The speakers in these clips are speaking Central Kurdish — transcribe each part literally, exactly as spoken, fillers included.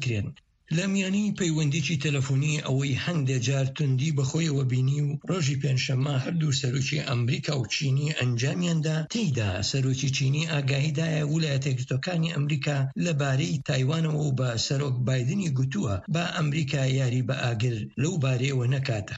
دەکرێن. لە میانی پەیوەندیی تەلەفۆنی ئەوەی هەندێک جار توندی بەخۆیەوە بینی و ڕۆژی پێنجشەممە هەردوو سەرۆکی ئەمریکا و چینی ئەنجامیاندا تێیدا سەرۆکی چینی ئاگاهیدایە ویلایەتە یەکگرتووەکانی ئەمریکا لەبارەی تایوانەوە و بە سەرۆک بایدنی گوتووە با ئەمریکا یاری بە ئاگر لەو بارەیەوە نەکاتە.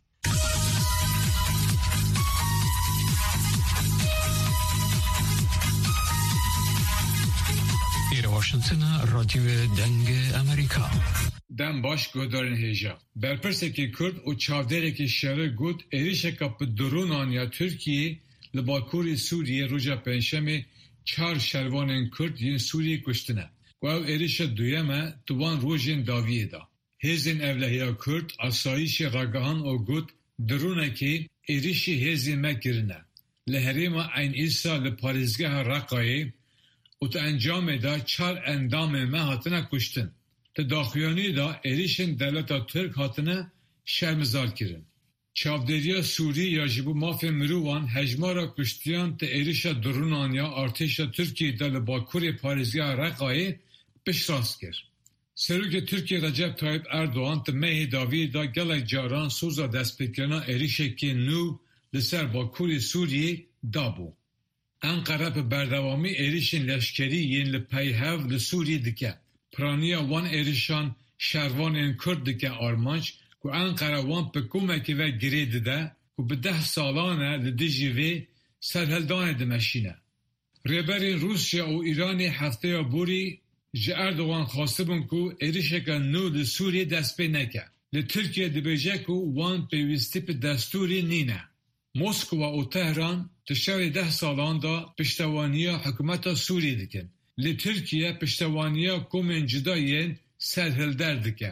واشنگتن رادیو دنگ امریکا دم باش گودارن هیجا برپرسکی کرد و چاودرکی شهر گود ایریشکا په درونان یا ترکیه لباکوری سوریه روژا پنجشنبه چهار شهروانان کرد یین سوریه کشتنه و او ایریش دویمه دوان روژین داویه دا. هزین اولهیا کرد آسایش راگهان او گود درونکی ایریشی هزین مگرنه. لحریم این ایسا لپاریزگاه راقایه و تا انجام دا چار اندام ما هاتنه کشتن. تا داخیانی دا ایریشن دولتا ترک هاتنه شرمزار کرن. چابدریا سوری یا جبو مافیا مروان هجمارا کشتیان تا ایریشا درونان یا ارتشا ترکیه دا لباکوری پاریزگاه رقایه بشراست کر. سروک ترکیه رجب طایب اردوان تا مهی داوی دا گلک جاران سوزا دست بکرنا ایریشه که نو لسر باکوری سوریه دابو. انقره به بردوامی ایریشن لشکری ین لپیهو لسوریه دکه. پرانیا وان ایریشان شهروان این کرد دکه آرمانج که انقره وان په کومکی و گریده ده که به ده سالانه لدیجی وی سرهلدانه دمشینه. ریبرین روسیا و ایرانی هفته بوری جه اردوان خواسته بون که ایریشه که نو لسوریه دست پی نکه. لترکیه دبیجه که وان پیوستی په دستوری نینه. موسکو و تهران تشار ده سالان دا پشتوانیا حکومت سوری دکن. لی ترکیه پشتوانیا کومن جدایین سرهلدر دکن.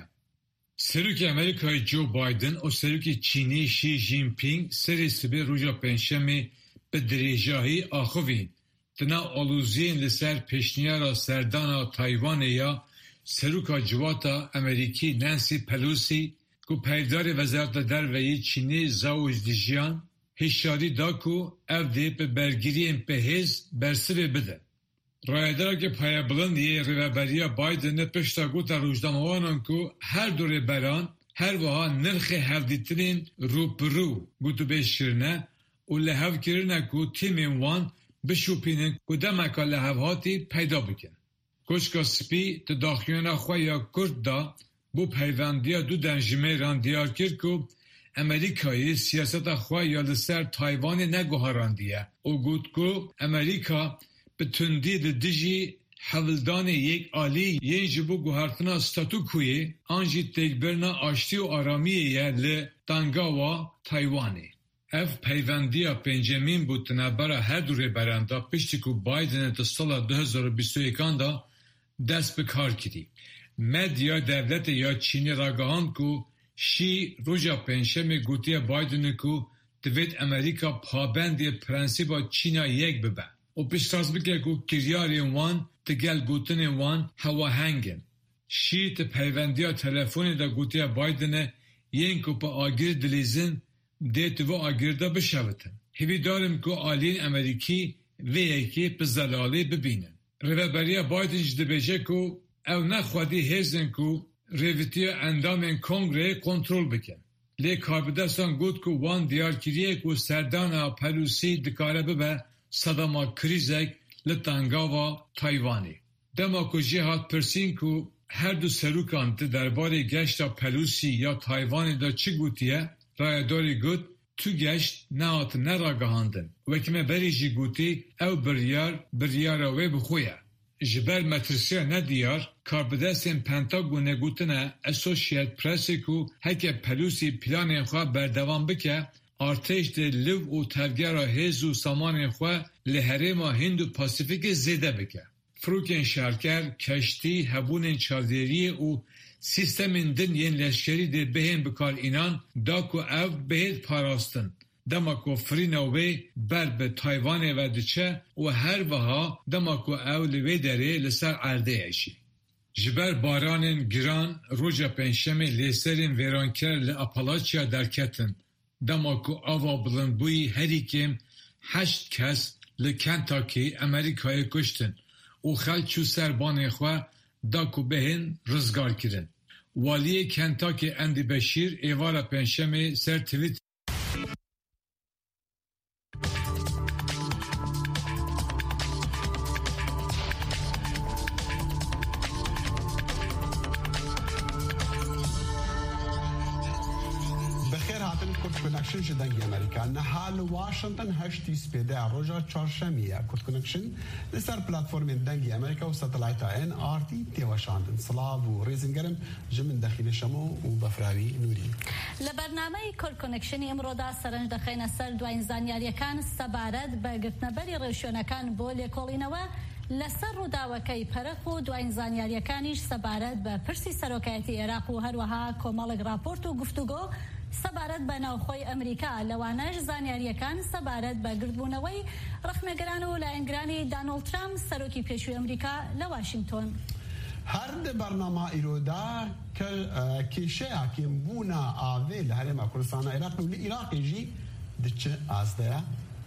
سروک امریکای جو بایدن و سروک چینی شی جین پینگ سری سبی روژا پنجشنبه به دریجاهی آخوین. تنا آلوزین لسر پیشنیارا سردانا تایوان یا سروکا جواتا امریکی نانسی پلوسی که پیدار وزارت درویی چینی زاوج دیجیان هشاری دا کو اف دی به برگیرین به هز برسه بده. رایدار که پایه بلندیه ریوبریا بایدن پشتا گوتا روجداموانان که هر دوره بران هر وها نرخ هفدیترین رو پرو گوتو بشکرنه و لحو کرنه که تیمین وان بشوپینن که دمکا لحو هاتی پیدا بکن. کشکا سپی تداخیان خواه یا کرد دا بو پیوندیا دو دنجمیران دیار کرد که امریکایی سیاست خواه یا لسر تایوان نگوهاراندیه او گوت که امریکا به تندی دیجی حولدان یک آلی ین جبو گوهارتنا ستاتوکوی آنجی تکبرنا آشتی و آرامیه لی دانگاوا تایوانی. اف پیوندیا پنجمین بودتنه برا هر دوره برنده پشتی که بایدن تا سال دو هزار و بیست و یک دا دست به کار کردی. مدیا دولت یا چینی راگهان که شی روژا پنجشنبه گوتی بایدن که دوید امریکا پابندی پرنسیبا چینا یک ببه. و پیشتاز بگه که کریاری وان تگل گوتن وان هوا هنگن. شی تا پیوندیا تلفونی دا گوتی بایدن ین که پا آگیر دلیزن دیت و آگیر دا بشوتن. هیوی دارم که آلین امریکی و یکی پا زلالی ببینن. ریوبریا بایدن جده بجه که او نخوادی هزن که ریویتیا اندام کنگره کنترول بکن. لی کاربدستان گوت که وان دیار کریه که سردانا پلوسی دکاره ببه صداما کریزک لطنگاوا تایوانی. دما که جهاد پرسین که هر دو سروکان درباره گشتا پلوسی یا تایوانی دا چی گوتیه؟ رایداری گوت تو گشت نهات نراگهاندن. وکمه بریجی گوتی او بریار بریار وی بخویه. جبر مترسیا ندیار کاربدستین پنتاگونه گوتنه اسوشیت پرسی که هکه پلوسی پلان خواه بردوان بکه ارتش ده لو و تفگر هز و سامان خواه لحرم هند و پاسیفیک زیده بکه. فروکن شرکر، کشتی، هبون چاودری و سیستم دن ین لشکری ده بهن بکار اینان دا که او بهید پاراستن. دما که فرینوی بر به تایوان و دچه و هر وها دما که او لوی داره لسر عرده ایشی. جبر بارانن گران روژا پنجشنبه لیسرین ویرانکر لأپالاچیا درکتن. دما که آوا بلندبوی هری کم هشت کس لکنتاکی امریکای کشتن و خلچو سربان خواه دا ku behên rizgar kirin. Waliyê Kentakê Endî Beşîr êvala pênşemê ser Twitter کنکشن شدن امریکا نهال واشنطن هشتی سپیده روزا چهارشنبه کد کنکشن لسر پلتفرم دنگی امریکا و ستلایت ان آر تی تیوشاندن سلاو و ریزنگرم جمن داخل شمو و بفراوی نوری لبرنامه کد کنکشن امرودا سرنج دخین سر دوین زانیاریکان سبارت بگرتنبری روشونکان بۆ لێکۆڵینەوە لەسەر ڕووداوەکەی پەرەق و دوای زانیاریەکانیش سەبارەت بە پرسی سەرۆکایەتی عێراق و هەروەها کۆمەڵێک راپۆرت و گفتوگۆ سەبارەت بە ناوخۆی ئەمریکا لەوانەش زانیاریەکان سەبارەت بە گردبوونەوەی ڕەخنەگەران و لایەنگرانی دانۆڵد ترامپ سەرۆکی پێشووی ئەمریکا لە واشنگتۆن. هەر بەرنامە ئیرۆدا کێشەیەکێن بوونە ئاوێ لە هەرێما کوردستانە عێراق و لە عێراقیژی دچە ئاستەیە.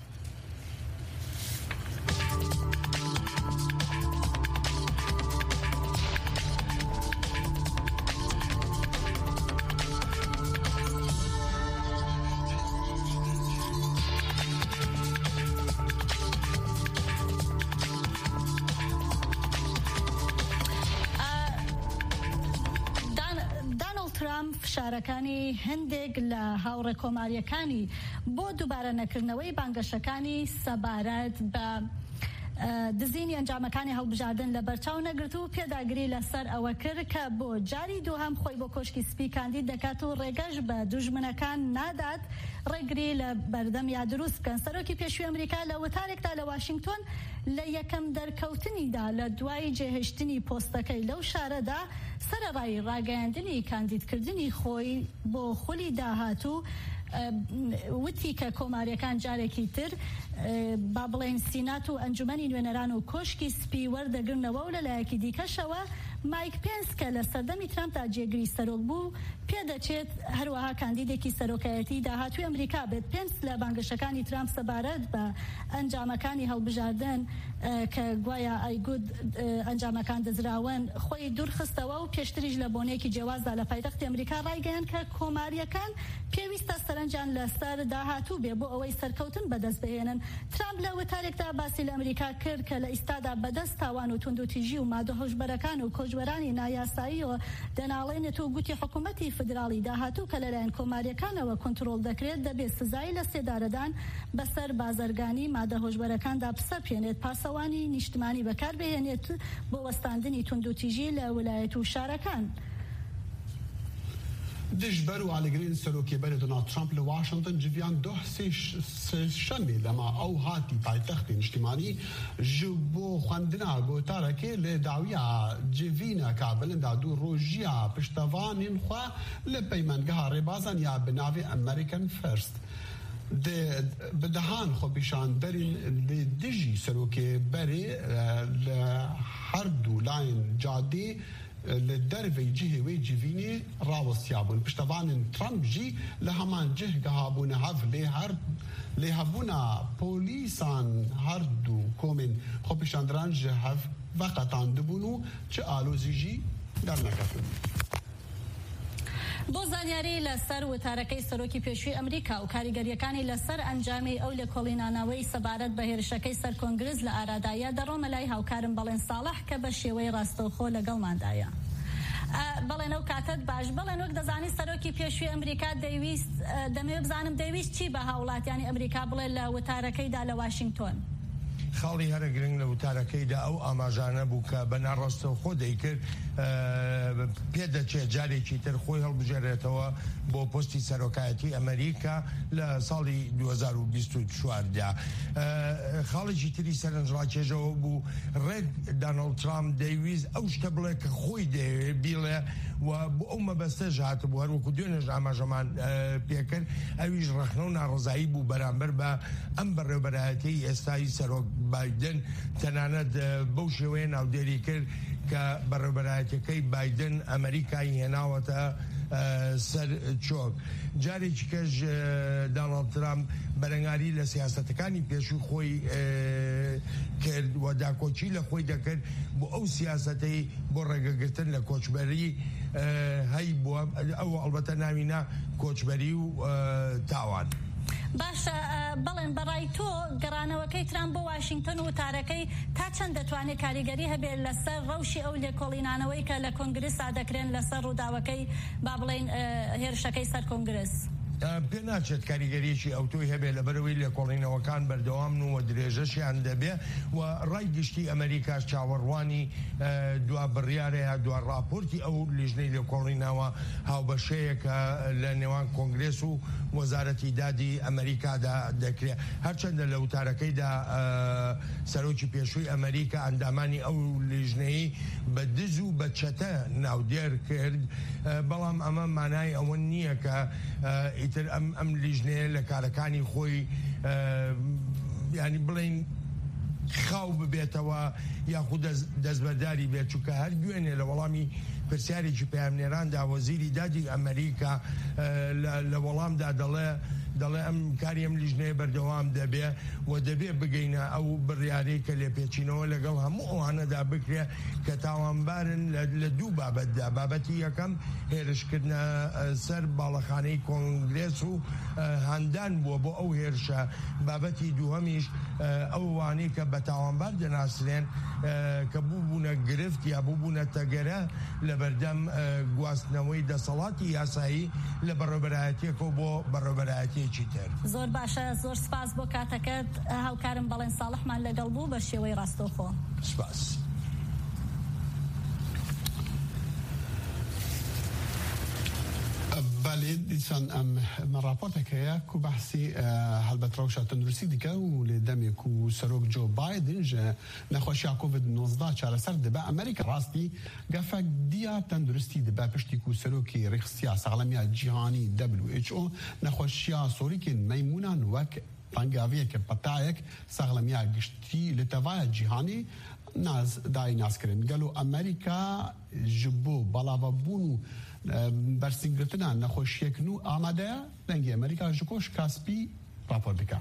فشارەکانی هەندێک لە هاوڕێ کۆماریەکانی بۆ دووبارە نەکردنەوەی بانگەشەکانی سەبارەت بە دزینی ئەنجامەکانی هەڵبژاردن لە بەرچاو نەگرت و پێداگری لەسەر ئەوە کرد کە بۆ جاری دووهەم خۆی بۆ کۆشکی سپی کاندید دەکات و ڕێگەش بە دوژمنەکان نادات ڕێگری لە بەردەم یا دروست بکەن. سەرۆکی پێشووی ئەمریکا لە وتارێکدا لە واشنگتۆن لە یەکەم دەرکەوتنیدا لە دوای جێهێشتنی پۆستەکەی لەو شارەدا سەرەڕای ڕاگەیاندنی کاندیدکردنی خۆی بۆ خولی داهاتوو وتی کە کۆماریەکان جارێکی تر با بڵێن سینات و ئەنجومەنی نوێنەران و کۆشکی سپی وەردەگرنەوە و لەلایەکی دیکەشەوە مایک پێنس کە لە سەردەمی ترامپدا جێگری سەرۆک بوو پێدەچێت هەروەها کاندیدێکی سەرۆکایەتی داهاتووی ئەمریکا بێت. پێنس لە بانگەشەکانی ترامپ سەبارەت بە ئەنجامەکانی هەڵبژاردن کە گوایە ئایگود ئەنجامەکان دەزراون خۆی دوورخستەوە و پێشتریش لە بۆنەیەکی جیاوازدا لە پایتەختی ئەمریکا ڕایگەیاند کە کۆماریەکان پێویستە سەرنجیان لەسەر داهاتوو بێ بۆ ئەوەی سەرکەوتن بەدەست بهێنن. ترامپ لە وتارێکدا باسی لە ئەمریکا کرد کە لە ئیستادا بەدەست تاوان و توندوتیژی و مادە هۆشبەرەکان و کۆژوەرانی نایاساییەوە دەناڵێنێت و گوتی حکوومەتی فدراڵی داهاتوو کە لەلایەن کۆماریەکانەوە کۆنتڕۆڵ دەکرێت دەبێت سزای لە سێدارەدان بەسەر بازرگانی مادە هۆشبەرەکاندا بسەپێنێت پاسەوانی نیشتمانی بەکاربهێنێت بۆ وەستاندنی توندوتیژی لە ویلایەت و شارەکان. دژبەر و ئالگرین سەرۆکێبەری دۆناڵد ترامپ لە واشنگتن جڤیان دۆ سێشەمێ لەما ئەو هاتی پایتەختی نیشتیمانی ji بۆ خوێندنا گۆتارەکێ لێ داویە جڤینە کابلندا دوو ڕۆژیە پشتەوانین خوا لە پەیمانگەها ڕێبازان یا بناوی ئەمریکن فەرست. بدەهان خۆپیشاندەرین لێ دژی سەرۆکێبەرێ لە هەردوو لایەن جادێ لە دەرەوەی جهێوەی جیڤینێ ڕاوەستیابوون. پشتەوانین ترامپ جی لە هەمان جهگەها بوونە هەڤ لێ هەبوونە پۆلیسان هەردوو کۆمێن خۆپیشاندران ji هەڤ ڤەقەتاندبوون و چ ئالۆزیژی دەرنەکەتن. بۆ زانیاری لەسەر وتارەکەی سەرۆکی پێشووی ئەمریکا و کاریگەریەکانی لەسەر ئەنجامی ئەو لێکۆڵینانەوەی سەبارەت بە هێرشەکەی سەر کۆنگرس لە ئارادایە دەڕۆمە لای هاوکارم بەڵێن ساڵح کە بە شێوەی ڕاستەوخۆ لەگەڵماندایە. بەڵێن ئەو کاتت باش بڵێن وەک دەزانی سەرۆکی پێشووی ئەمریکا دەیویست دەمێ بزانم دەیویست چی بە هاوڵاتیانی ئەمریکا بڵێ لە وتارەکەیدا لە واشنگتۆن. خاڵی هەرە گرنگ لە وتارەکەیدا ئەو ئاماژانە بوو کە بە ناڕاستەوە خۆ دەیکرد پێدەچێت جارێکی تر خۆی هەڵبژێرێتەوە بۆ پۆستی سەرۆکایەتی ئەمریکا لە ساڵی دوو هەزار و بیست و چواردا. خاڵێکی تری سەرنجڕاکێژەوە بوو ڕێک دانۆڵد ترامپ دەیویست ئەو شتە بڵێ کە خۆی دەیەوێت بیڵێ و بۆ ئەو مەبەستەش هاتبوو هەروەکو دوێنێش ئاماژەمان پێکرد ئەویش ڕەخنە و ناڕزایی بوو بەرامبەر بە ئەم بەڕێوەبەرایەتی ئێستایی سەرۆک بایدن تەنانەت بەو شێوەیە ناودێری کرد کە بەڕێوەبەرایەتەکەی بایدن ئەمریکای هێناوەتە سەر چۆک جارێکی کەش داناڵد ترامپ بەرەنگاری لە سیاسەتەکانی پێشووی خۆی کرد و داکۆچی لە خۆی دەکرد بۆ ئەو سیاسەتەی بۆ ڕێگەگرتن لە کۆچبەری هەی بووە ئەو ئەڵبەتە ناوینە کۆچبەری و تاوان. باشە بەڵێن بەڕای تۆ گەڕانەوەکەی ترامپ بۆ واشنگتن و وتارەکەی تا چەند دەتوانێت کاریگەری هەبێت لەسەر ڕەوشی ئەو لێکۆڵینانەوەی کە لە کۆنگرسا دەکرێن لەسەر ڕووداوەکەی با بڵێن هێرشەکەی سەر کۆنگرس؟ پێ ناچێت کاریگەریەکی ئەوتۆی هەبێت لە بەرەوەی لێکۆڵینەوەکان بەردەوام و درێژەشیان دەبێ و ڕای گشتی ئەمریکاش چاوەڕوانی دوا بڕیارەیە دوا راپۆرتی ئەو لیژنەی لێکۆڵینەوە هاوبەشەیەکە لە نێوان کۆنگرس و وەزارەتی دادی ئەمریکادا دەکرێت هەرچەندە لە وتارەکەیدا سەرۆکی پێشووی ئەمریکا ئەندامانی ئەو لیژنەی بە دز و بە چەتە ناودێر کرد بەڵام ئەمە مانای ئەوە نییە کە ئیتر ئەم لیژنەیە لە کارەکانی خۆی ینی بڵێن خاو ببێتەوە یاخود دەستبەرداری بێت چونکە هەر گوێنێ لە وەڵامی پرسیارێکی پەیامنێراندا وەزیری دادی ئەمریکا لە وەڵامدا دەڵێ دەڵێ ئەم کاری ئەم لیژنەیە بەردەوام دەبێ و دەبێ بگەینە ئەو بڕیارەی کە لێپێچینەوە لەگەڵ هەموو ئەوانەدا بکرێ کە تاوانبارن لە دوو بابەتدا بابەتی یەکەم هێرشکردنە سەر باڵەخانەی کۆنگرس و هەندان بووە بۆ ئەو هێرشە بابەتی دووهەمیش ئەو وانەی کە بە تاوانبار دەناسرێن کە بوو بوونە گرفت یا بوو بوونە تەگەرە لە بەردەم گواستنەوەی دەسەڵاتی یاسایی لە بەڕێوەبەرایەتیەکەوە بۆ بەڕێوەبەرایەتی زۆر باشە زۆر سپاس بۆ کاتەکەت هاوکارم بەڵێن ساڵحمان لەگەڵ بوو بە شێوەی ڕاستەوخۆ. سپاس. بەڵێ دیسان ئەم راپۆرتێکەیە کو بەحسی هەڵبەت ڕەوشە تەندروستی دیکە و لێ دەمێک و سەرۆک جۆ بایدن ژە نەخۆشییا کۆڤید نۆزدە چارەسەر دەبە ئەمریکا ڕاستی گەفەک دیا تەندروستی دەبە پشتی و سەرۆکی ڕێخستیا ساغڵەمیە جیهانی دبلیو ئیچ ئۆ نەخۆشییا سۆریکن مەیمونان وەک پەنگاویەکە پەتایەک ساغڵەمیە گشتی لە تەڤایە جیهانی ناز دای ناسکردن گەلو ئەمریکا ji bo belavebûn û bersîngirtina nexweşiyekî nû amade ye dengê Amerîka ji koş Kaspî rapor dike.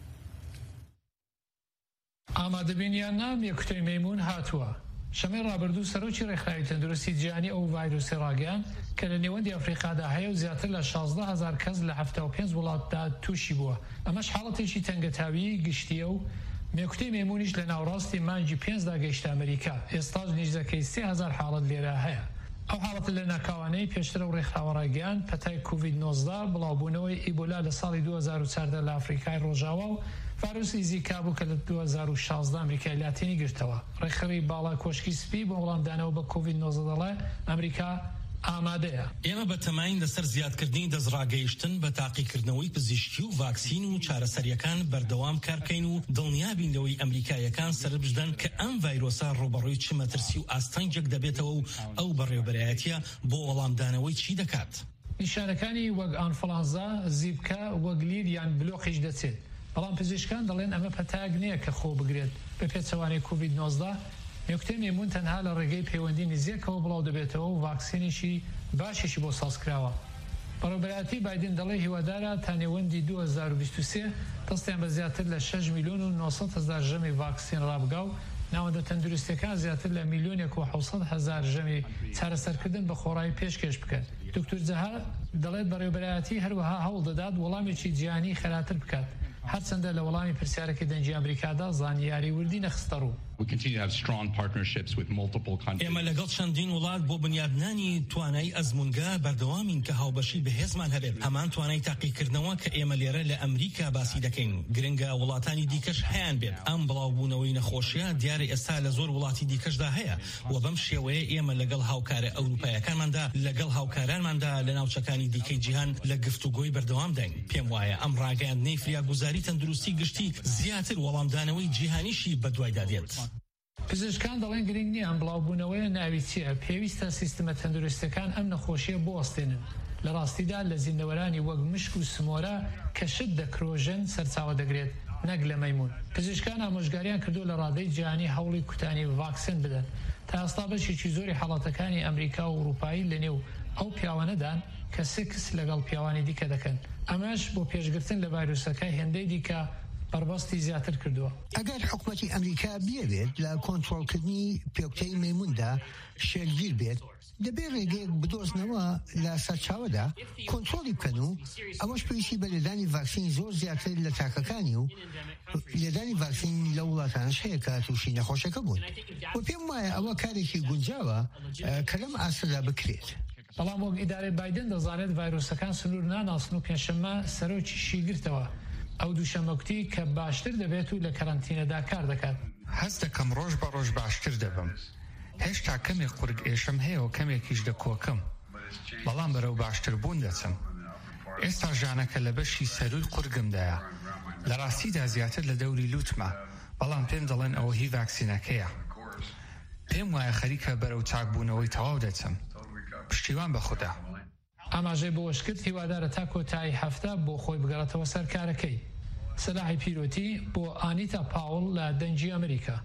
ئامادەبینیان یەکوتەی مەیمون هاتووە. شەمەی ڕابردوو سەرۆکی ڕێکخراوی تەندروستی جیهانی ئەو ڤایرۆسی ڕاگەیان کە لە نێوەندی ئەفریقادا هەیە و زیاتر لە شازدە هەزار کەس لە هەفتە و پێنج وڵاتدا تووشی بووە. ئەمەش حاڵەتێکی تەنگەتاوی گشتیە و مێکوتەی مەیمونیش لە ناوڕاستی مانگی پێنجدا گەیشتە ئەمریکا. ئێستاش نزیکەی سێ هەزار حاڵەت لێرە هەیە. ئەو حاڵەتە لە ناکاوانەی پێشترە و ڕێکخراوە ڕاگەیان پەتای کۆڤید نۆزدە بڵاوبوونەوەی ئیبۆلا لە ساڵی دوو هەزار و چواردە لە ئەفریقای ڕۆژاوا و ڤایرۆسی زیکا بوو کە لە دوو هەزار و شازدە ئەمریکای لاتینی گرتەوە. ڕێکخەری باڵا کۆشکی سپی بۆ وەڵامدانەوە بە کۆڤید نۆزدە دەڵێ ئەمریکا ئامادەیە. ئێمە بە تەماین لەسەر زیادکردنی دەستڕاگەیشتن بە تاقیکردنەوەی پزیشکی و ڤاکسین و چارەسەریەکان بەردەوام کارکەین و دڵنیابین لەوەی ئەمریکایەکان سەربژدەن کە ئەم ڤایرۆسە ڕۆبەڕووی چ مەترسی و ئاستەنگێک دەبێتەوە و ئەو بەڕێوەبەرایەتیە بۆ وەڵامدانەوەی چی دەکات. نیشانەکانی وەک ئانفڵانزا، زیبکە، وەگلیر یان بلۆقیش دەچێت. بەڵام پزیشکان دەڵێن ئەمە پەتاک نییە کە خۆ بگرێت بە پێچەوانەی کۆڤید نۆزدە. مێکوتەی مەیمون تەنها لە ڕێگەی پەیوەندی نزیکەوە بڵاو دەبێتەوە و ڤاکسینێکی باشێکی بۆ سازکراوە. بەڕێوەبەرایەتی بایدن دەڵێ هیوادارە تا نێوەندی دوو هەزار و بیست و سێ دەستیان بە زیاتر لە شەش میلیۆن و نۆسەد هەزار ژەمی ڤاکسین ڕابگا و ناوەندە تەندروستیەکان زیاتر لە میلیۆنێک و حەوسەد هەزار ژەمی چارەسەرکردن بە خۆڕایی پێشکەش بکات. دکتۆر جەها دەڵێت بەڕێوەبەرایەتی هەروەها هەوڵ دەدات وەڵامێکی جیهانی خەراتر بکات هەرچەندە لە وەڵامی پرسیارەکەی دەنگی ئەمریکادا زانیاری وردی نەخستە ڕوو. ئێمە لەگەڵ چەندین وڵات بۆ بنیادنانی توانای ئەزمونگە بەردەوامین کە هاوبەشی بەهێزمان هەبێت. هەمان توانای تاقیکردنەوە کە ئێمە لێرە لە ئەمریکا باسی دەکەین گرنگە وڵاتانی دیکەش هەیان بێت. ئەم بڵاوبوونەوەی نەخۆشیە دیارە ئێستا لە زۆر وڵاتی دیکەشدا هەیە و بەم شێوەیە ئێمە لەگەڵ هاوکارە ئەوروپایەکانماندا لەگەڵ هاوکارانماندا لە ناوچەکانی دیکەی جیهان لە گفتوگۆی بەردەوام دەین. پێم وایە ئەم ڕاگەیاندنەی فریاگوزاری تەندروستی گشتی زیاتر وەڵامدانەوەی جیهانیشی بەدوایدا دێت. پزیشکان دەڵێن گرنگ نییە ئەم بڵاوبوونەوەیە ناوی چیە. پێویستە سیستەمە تەندروستەکان ئەم نەخۆشیە بوەستێنن. لە ڕاستیدا لە زیندەوەرانی وەک مشک و سمۆرە کە شت دەکرۆژن سەرچاوە دەگرێت نەک لە مەیمون. پزیشکان ئامۆژگاریان کردو لە ڕادەی جیهانی هەوڵی کوتانی ڤاکسین بدەن. تا ئێستا بەشێکی زۆری حاڵەتەکانی ئەمریکا و ئەوروپایی لە نێو ئەو پیاوانەدان کە سێ کەس لەگەڵ پیاوانی دیکە دەکەن. ئەمەش بۆ پێشگرتن لە ڤایرۆسەکە هێندەی دیکە بربەستی زیاتر کردووە. ئەگەر حکوومەتی ئەمریکا بێوێت لە کۆنتڕۆڵکردنی پێکوتەی مەیموندا شێرگیر بێت، دەبێت ڕێگەیەک بدۆزنەوە لە سەرچاوەدا کۆنتڕۆڵی بکەن و ئەوەش پێویستی بە لێدانی ڤاکسین زۆر زیاتر لە تاکەکانی و لێدانی ڤاکسین لە وڵاتانش هەیە کە تووشی نەخۆشەکە بوون. و پێم وایە ئەوە کارێکی گونجاوە کە لەم ئاسردا بکرێت. بەڵام وەک ئیدارەی بایدن دەزانێت ڤایرۆسەکان سنوور ناناسن و پێنجشەممە سەرۆکیشی گرتەوە. ئەو دووشەمەکوتی کە باشتر دەبێت و لە کەرەنتینەدا کار دەکات. هەست دەکەم ڕۆژ بە ڕۆژ باشتر دەبم. هێشتا کەمێک قورگ ئێشم هەیە و کەمێکیش دەکۆکم، بەڵام بەرەو باشتر بوون دەچم. ئێستا ژانەکە لە بەشی سەرووی قورگمدایە، لە ڕاستیدا زیاتر لە دەوری لوتمە، بەڵام پێم دەڵێن ئەوە هی ڤاکسینەکەیە. پێم وایە خەریکە بەرەو چاکبوونەوەی تەواو دەچم. پشتیوان بە خوددا. ئاماژەی بۆ وەشکرد هیوادارە تا کۆتایی هەفتە بۆ خۆی بگەڕێتەوە سەر کارەکەی. سەلاحی پیرۆتی بۆ ئانیتا پاوڵ لە دەنگی ئەمریکا.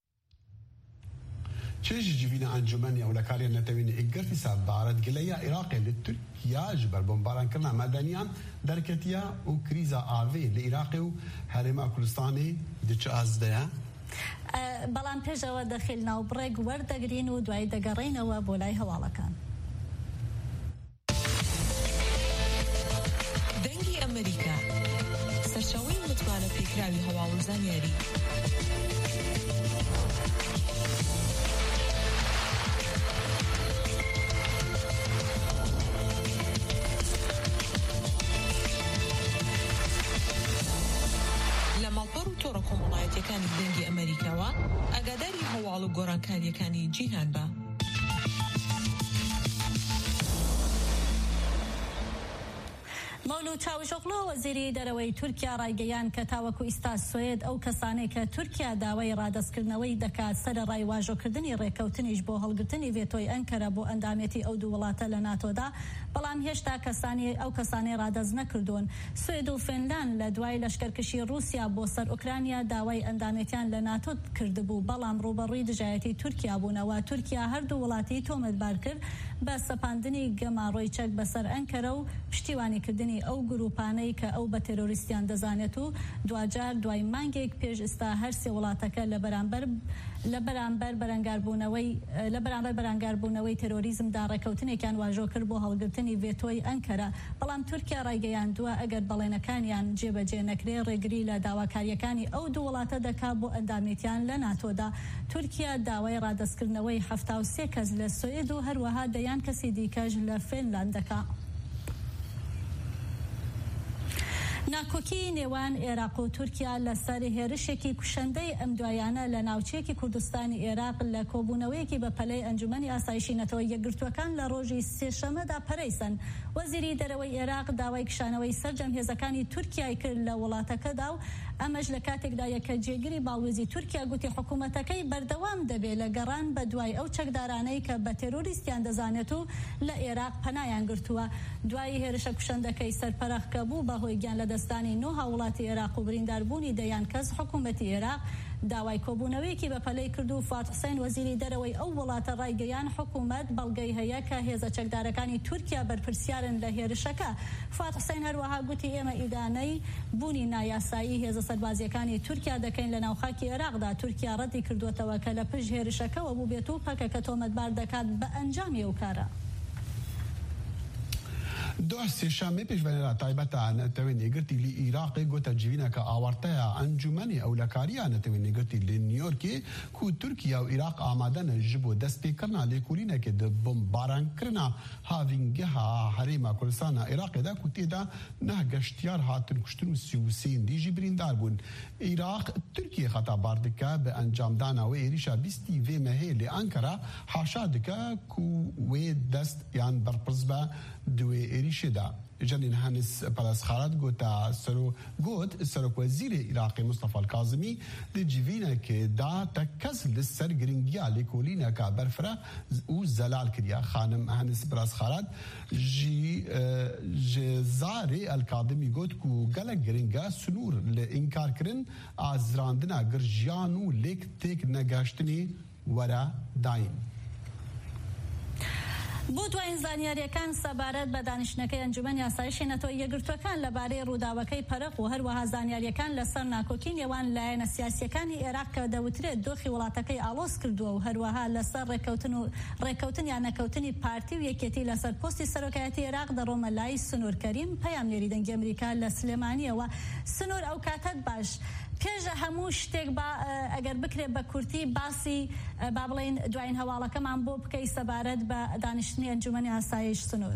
چێژی جیڤینە ئەنجومەنی ئەولەکاریان نەتەوێنێ ئیگەرتی سەبارەت گلەیە عێراقێ لە تورکیا ji ber بۆمبارانکردنا مەدەنیان دەرکەتیە و کریزا ئاڤێ لە عێراقێ و هەرێما کوردستانê diçe ئازدەیە. بەڵام پێشەوە دەخیل ناوبڕێک وەردەگرین و دوای دەگەڕێنەوە بۆ لای هەواڵەکان. دەنگی ئەمریکا سەرچاوەی متمانە پێکراوی هەواڵ و زانیاری. تۆڕە کۆمەڵایەتیەکانی دەنگی ئەمریکاوە ئاگاداری هەواڵ و گۆڕانکاریەکانی جیهان بە. مەولود چاوشۆغلۆ وەزیری دەرەوەی تورکیا ڕایگەیان کە تاوەکو ئیستا سوێد ئەو کەسانەی کە تورکیا داوای ڕادەستکردنەوەی دەکات سەرەڕای واژۆکردنی ڕێکەوتنیش بۆ هەڵگرتنی ڤێتۆی ئەنکەرە بۆ ئەندامەتی ئەو دوو وڵاتە لە ناتۆدا، بەڵام هێشتا کەسانی ئەو کەسانەی ڕادەست نەکردوون. سوێد و فینلاند لە دوای لەشکەرکشی رووسیا بۆ سەر ئوکرانیا داوای ئەندامەتیان لە ناتۆ کردبوو، بەڵام ڕوبەڕووی دژایەتی تورکیا بوونەوە. تورکیا هەردوو وڵاتی تۆمەتبار کرد بە سەپاندنی گەماڕۆی چەک بەسەر ئەنکەرە و پشتیوانیکردنی ئەو گروپانەی کە ئەو بە تێرۆریستیان دەزانێت و دوجار دوای مانگێک پێش ئێستا هەر سێ وڵاتەکە لە بەرامبەر لە بەرامبەر بەرەنگاربوونەوەی لە بەرامبەر بەرەنگاربوونەوەی تێرۆریزمدا ڕێکەوتنێکیان واژۆ کرد بۆ هەڵگرتنی ڤێتۆی ئەنکەرە، بەڵام تورکیا ڕایگەیاندووە ئەگەر بەڵێنەکانیان جێبەجێ نەکرێ ڕێگری لە داواکاریەکانی ئەو دوو وڵاتە دەکات بۆ ئەندامێتیان لە ناتۆدا. تورکیا داوای ڕادەستکردنەوەی هەفتا و سێ کەس لە سوێد و هەروەها دەیان کەسی دیکەش لە فینلاند دەکات. ناکۆکی نێوان عێراق و تورکیا لەسەر هێرشێکی کوشەندەی ئەم دوایانە لە ناوچەیەکی کوردستانی عێراق لە کۆبوونەوەیەکی بە پەلەی ئەنجومەنی ئاسایشی نەتەوە یەکگرتووەکان لە ڕۆژی سێشەمەدا پەرەیسەن. وەزیری دەرەوەی عێراق داوای کشانەوەی سەرجەم هێزەکانی تورکیای کرد لە وڵاتەکەدا و ئەمەش لە کاتێکدا یەکە جێگیری باڵوێزی تورکیا گوتی حکوومەتەکەی بەردەوام دەبێت لە گەڕان بە دوای ئەو چەکدارانەی کە بە تێرۆریستیان دەزانێت و لە عێراق پەنایان گرتووە. دوای هێرشە کوشەندەکەی سەرپەرەخکە بوو بەهۆی گیان لە دەستانی نۆ هاوڵاتی عێراق و برینداربوونی دەیان کەس حکوومەتی عێراق داوای کۆبوونەوەیەکی بە پەلەی کرد و فات حوسێن وەزیری دەرەوەی ئەو وڵاتە ڕایگەیان حکوومەت بەڵگەی هەیە کە هێزە چەکدارەکانی تورکیا بەرپرسیارن لە هێرشەکە. فات حوسێن هەروەها گوتی ئێمە ئیدانەی بوونی نایاسایی هێزە سەربازیەکانی تورکیا دەکەین لە ناوخاکی عێراقدا. تورکیا ڕەتی کردوێتەوە کە لە پشت هێرشەکەەوە بوو بێت و پەکە کە تۆمەتبار دەکات بە ئەنجامی ئەو کارە. دوه سێشەممە پێشبەرێرا تایبەتە نەتەوێت نێگرتی لی عێراقی گوتە جیڤینەکە ئاوارتەیە ئەنجومەنی ئەولەکاریە نەتەوێت نێگرتی لە نیویۆرکی کو تورکیا و عێراق ئامادەنە ji بۆ دەستپێکردنا لێکۆلینەکێ di بۆمبارانکردنا هاوینگەها هەرێما کوردستانە عێراقێدا کو تێدا نەه گەشتیار هاتن کوشتن و سی و سێن دیژی بریندار بوون. عێراق تورکیە خەتابار دکە بە ئەنجامدانەوە ێریشا بیستی vê mehê lê Ankara haşa dike ku wê dest yan berpirs be di wê êrişê de. Janîn Henis Pelesxarat gota sero got Serokwezîrê Iraqê Mustafa Kazimî di civînekê da te kes li ser giringiya lêkolîneka berfira û zelal kiriye. Xanim Henis Pelesxarat jî ji zarê Elkadimî got ku gelek giringe sunûr li înkarkirin a zirandina gir jiyan û lêk têk negeştinê were dayîn. بۆ دوایین زانیاریەکان سەبارەت بە دانیشتنەکەی ئەنجومەنی ئاسایشی نەتۆ یەکگرتووەکان لەبارەی ڕووداوەکەی پەرەق و هەروەها زانیاریەکان لەسەر ناکۆکی نێوان لایەنە سیاسیەکانی عێراق کە دەوترێت دۆخی وڵاتەکەی ئاڵۆز کردووە و هەروەها لەسەر ڕێکەوتن و ڕێکەوتن یان نەکەوتنی پارتی و یەکێتی لەسەر پۆستی سەرۆکایەتی عێراق دەڕۆمە لای سنوور کەریم پەیامنێری دەنگی ئەمریکا لە سلێمانیەوە. سنوور ئەو کاتت باش پێشە هەموو شتێک ئەگەر بکرێت بە کورتی باسی با بڵێن دوایین هەواڵەکەمان بۆ بکەی سەبارەت بە دانیشتنی ئەنجومەنی ئاسایش سنوور.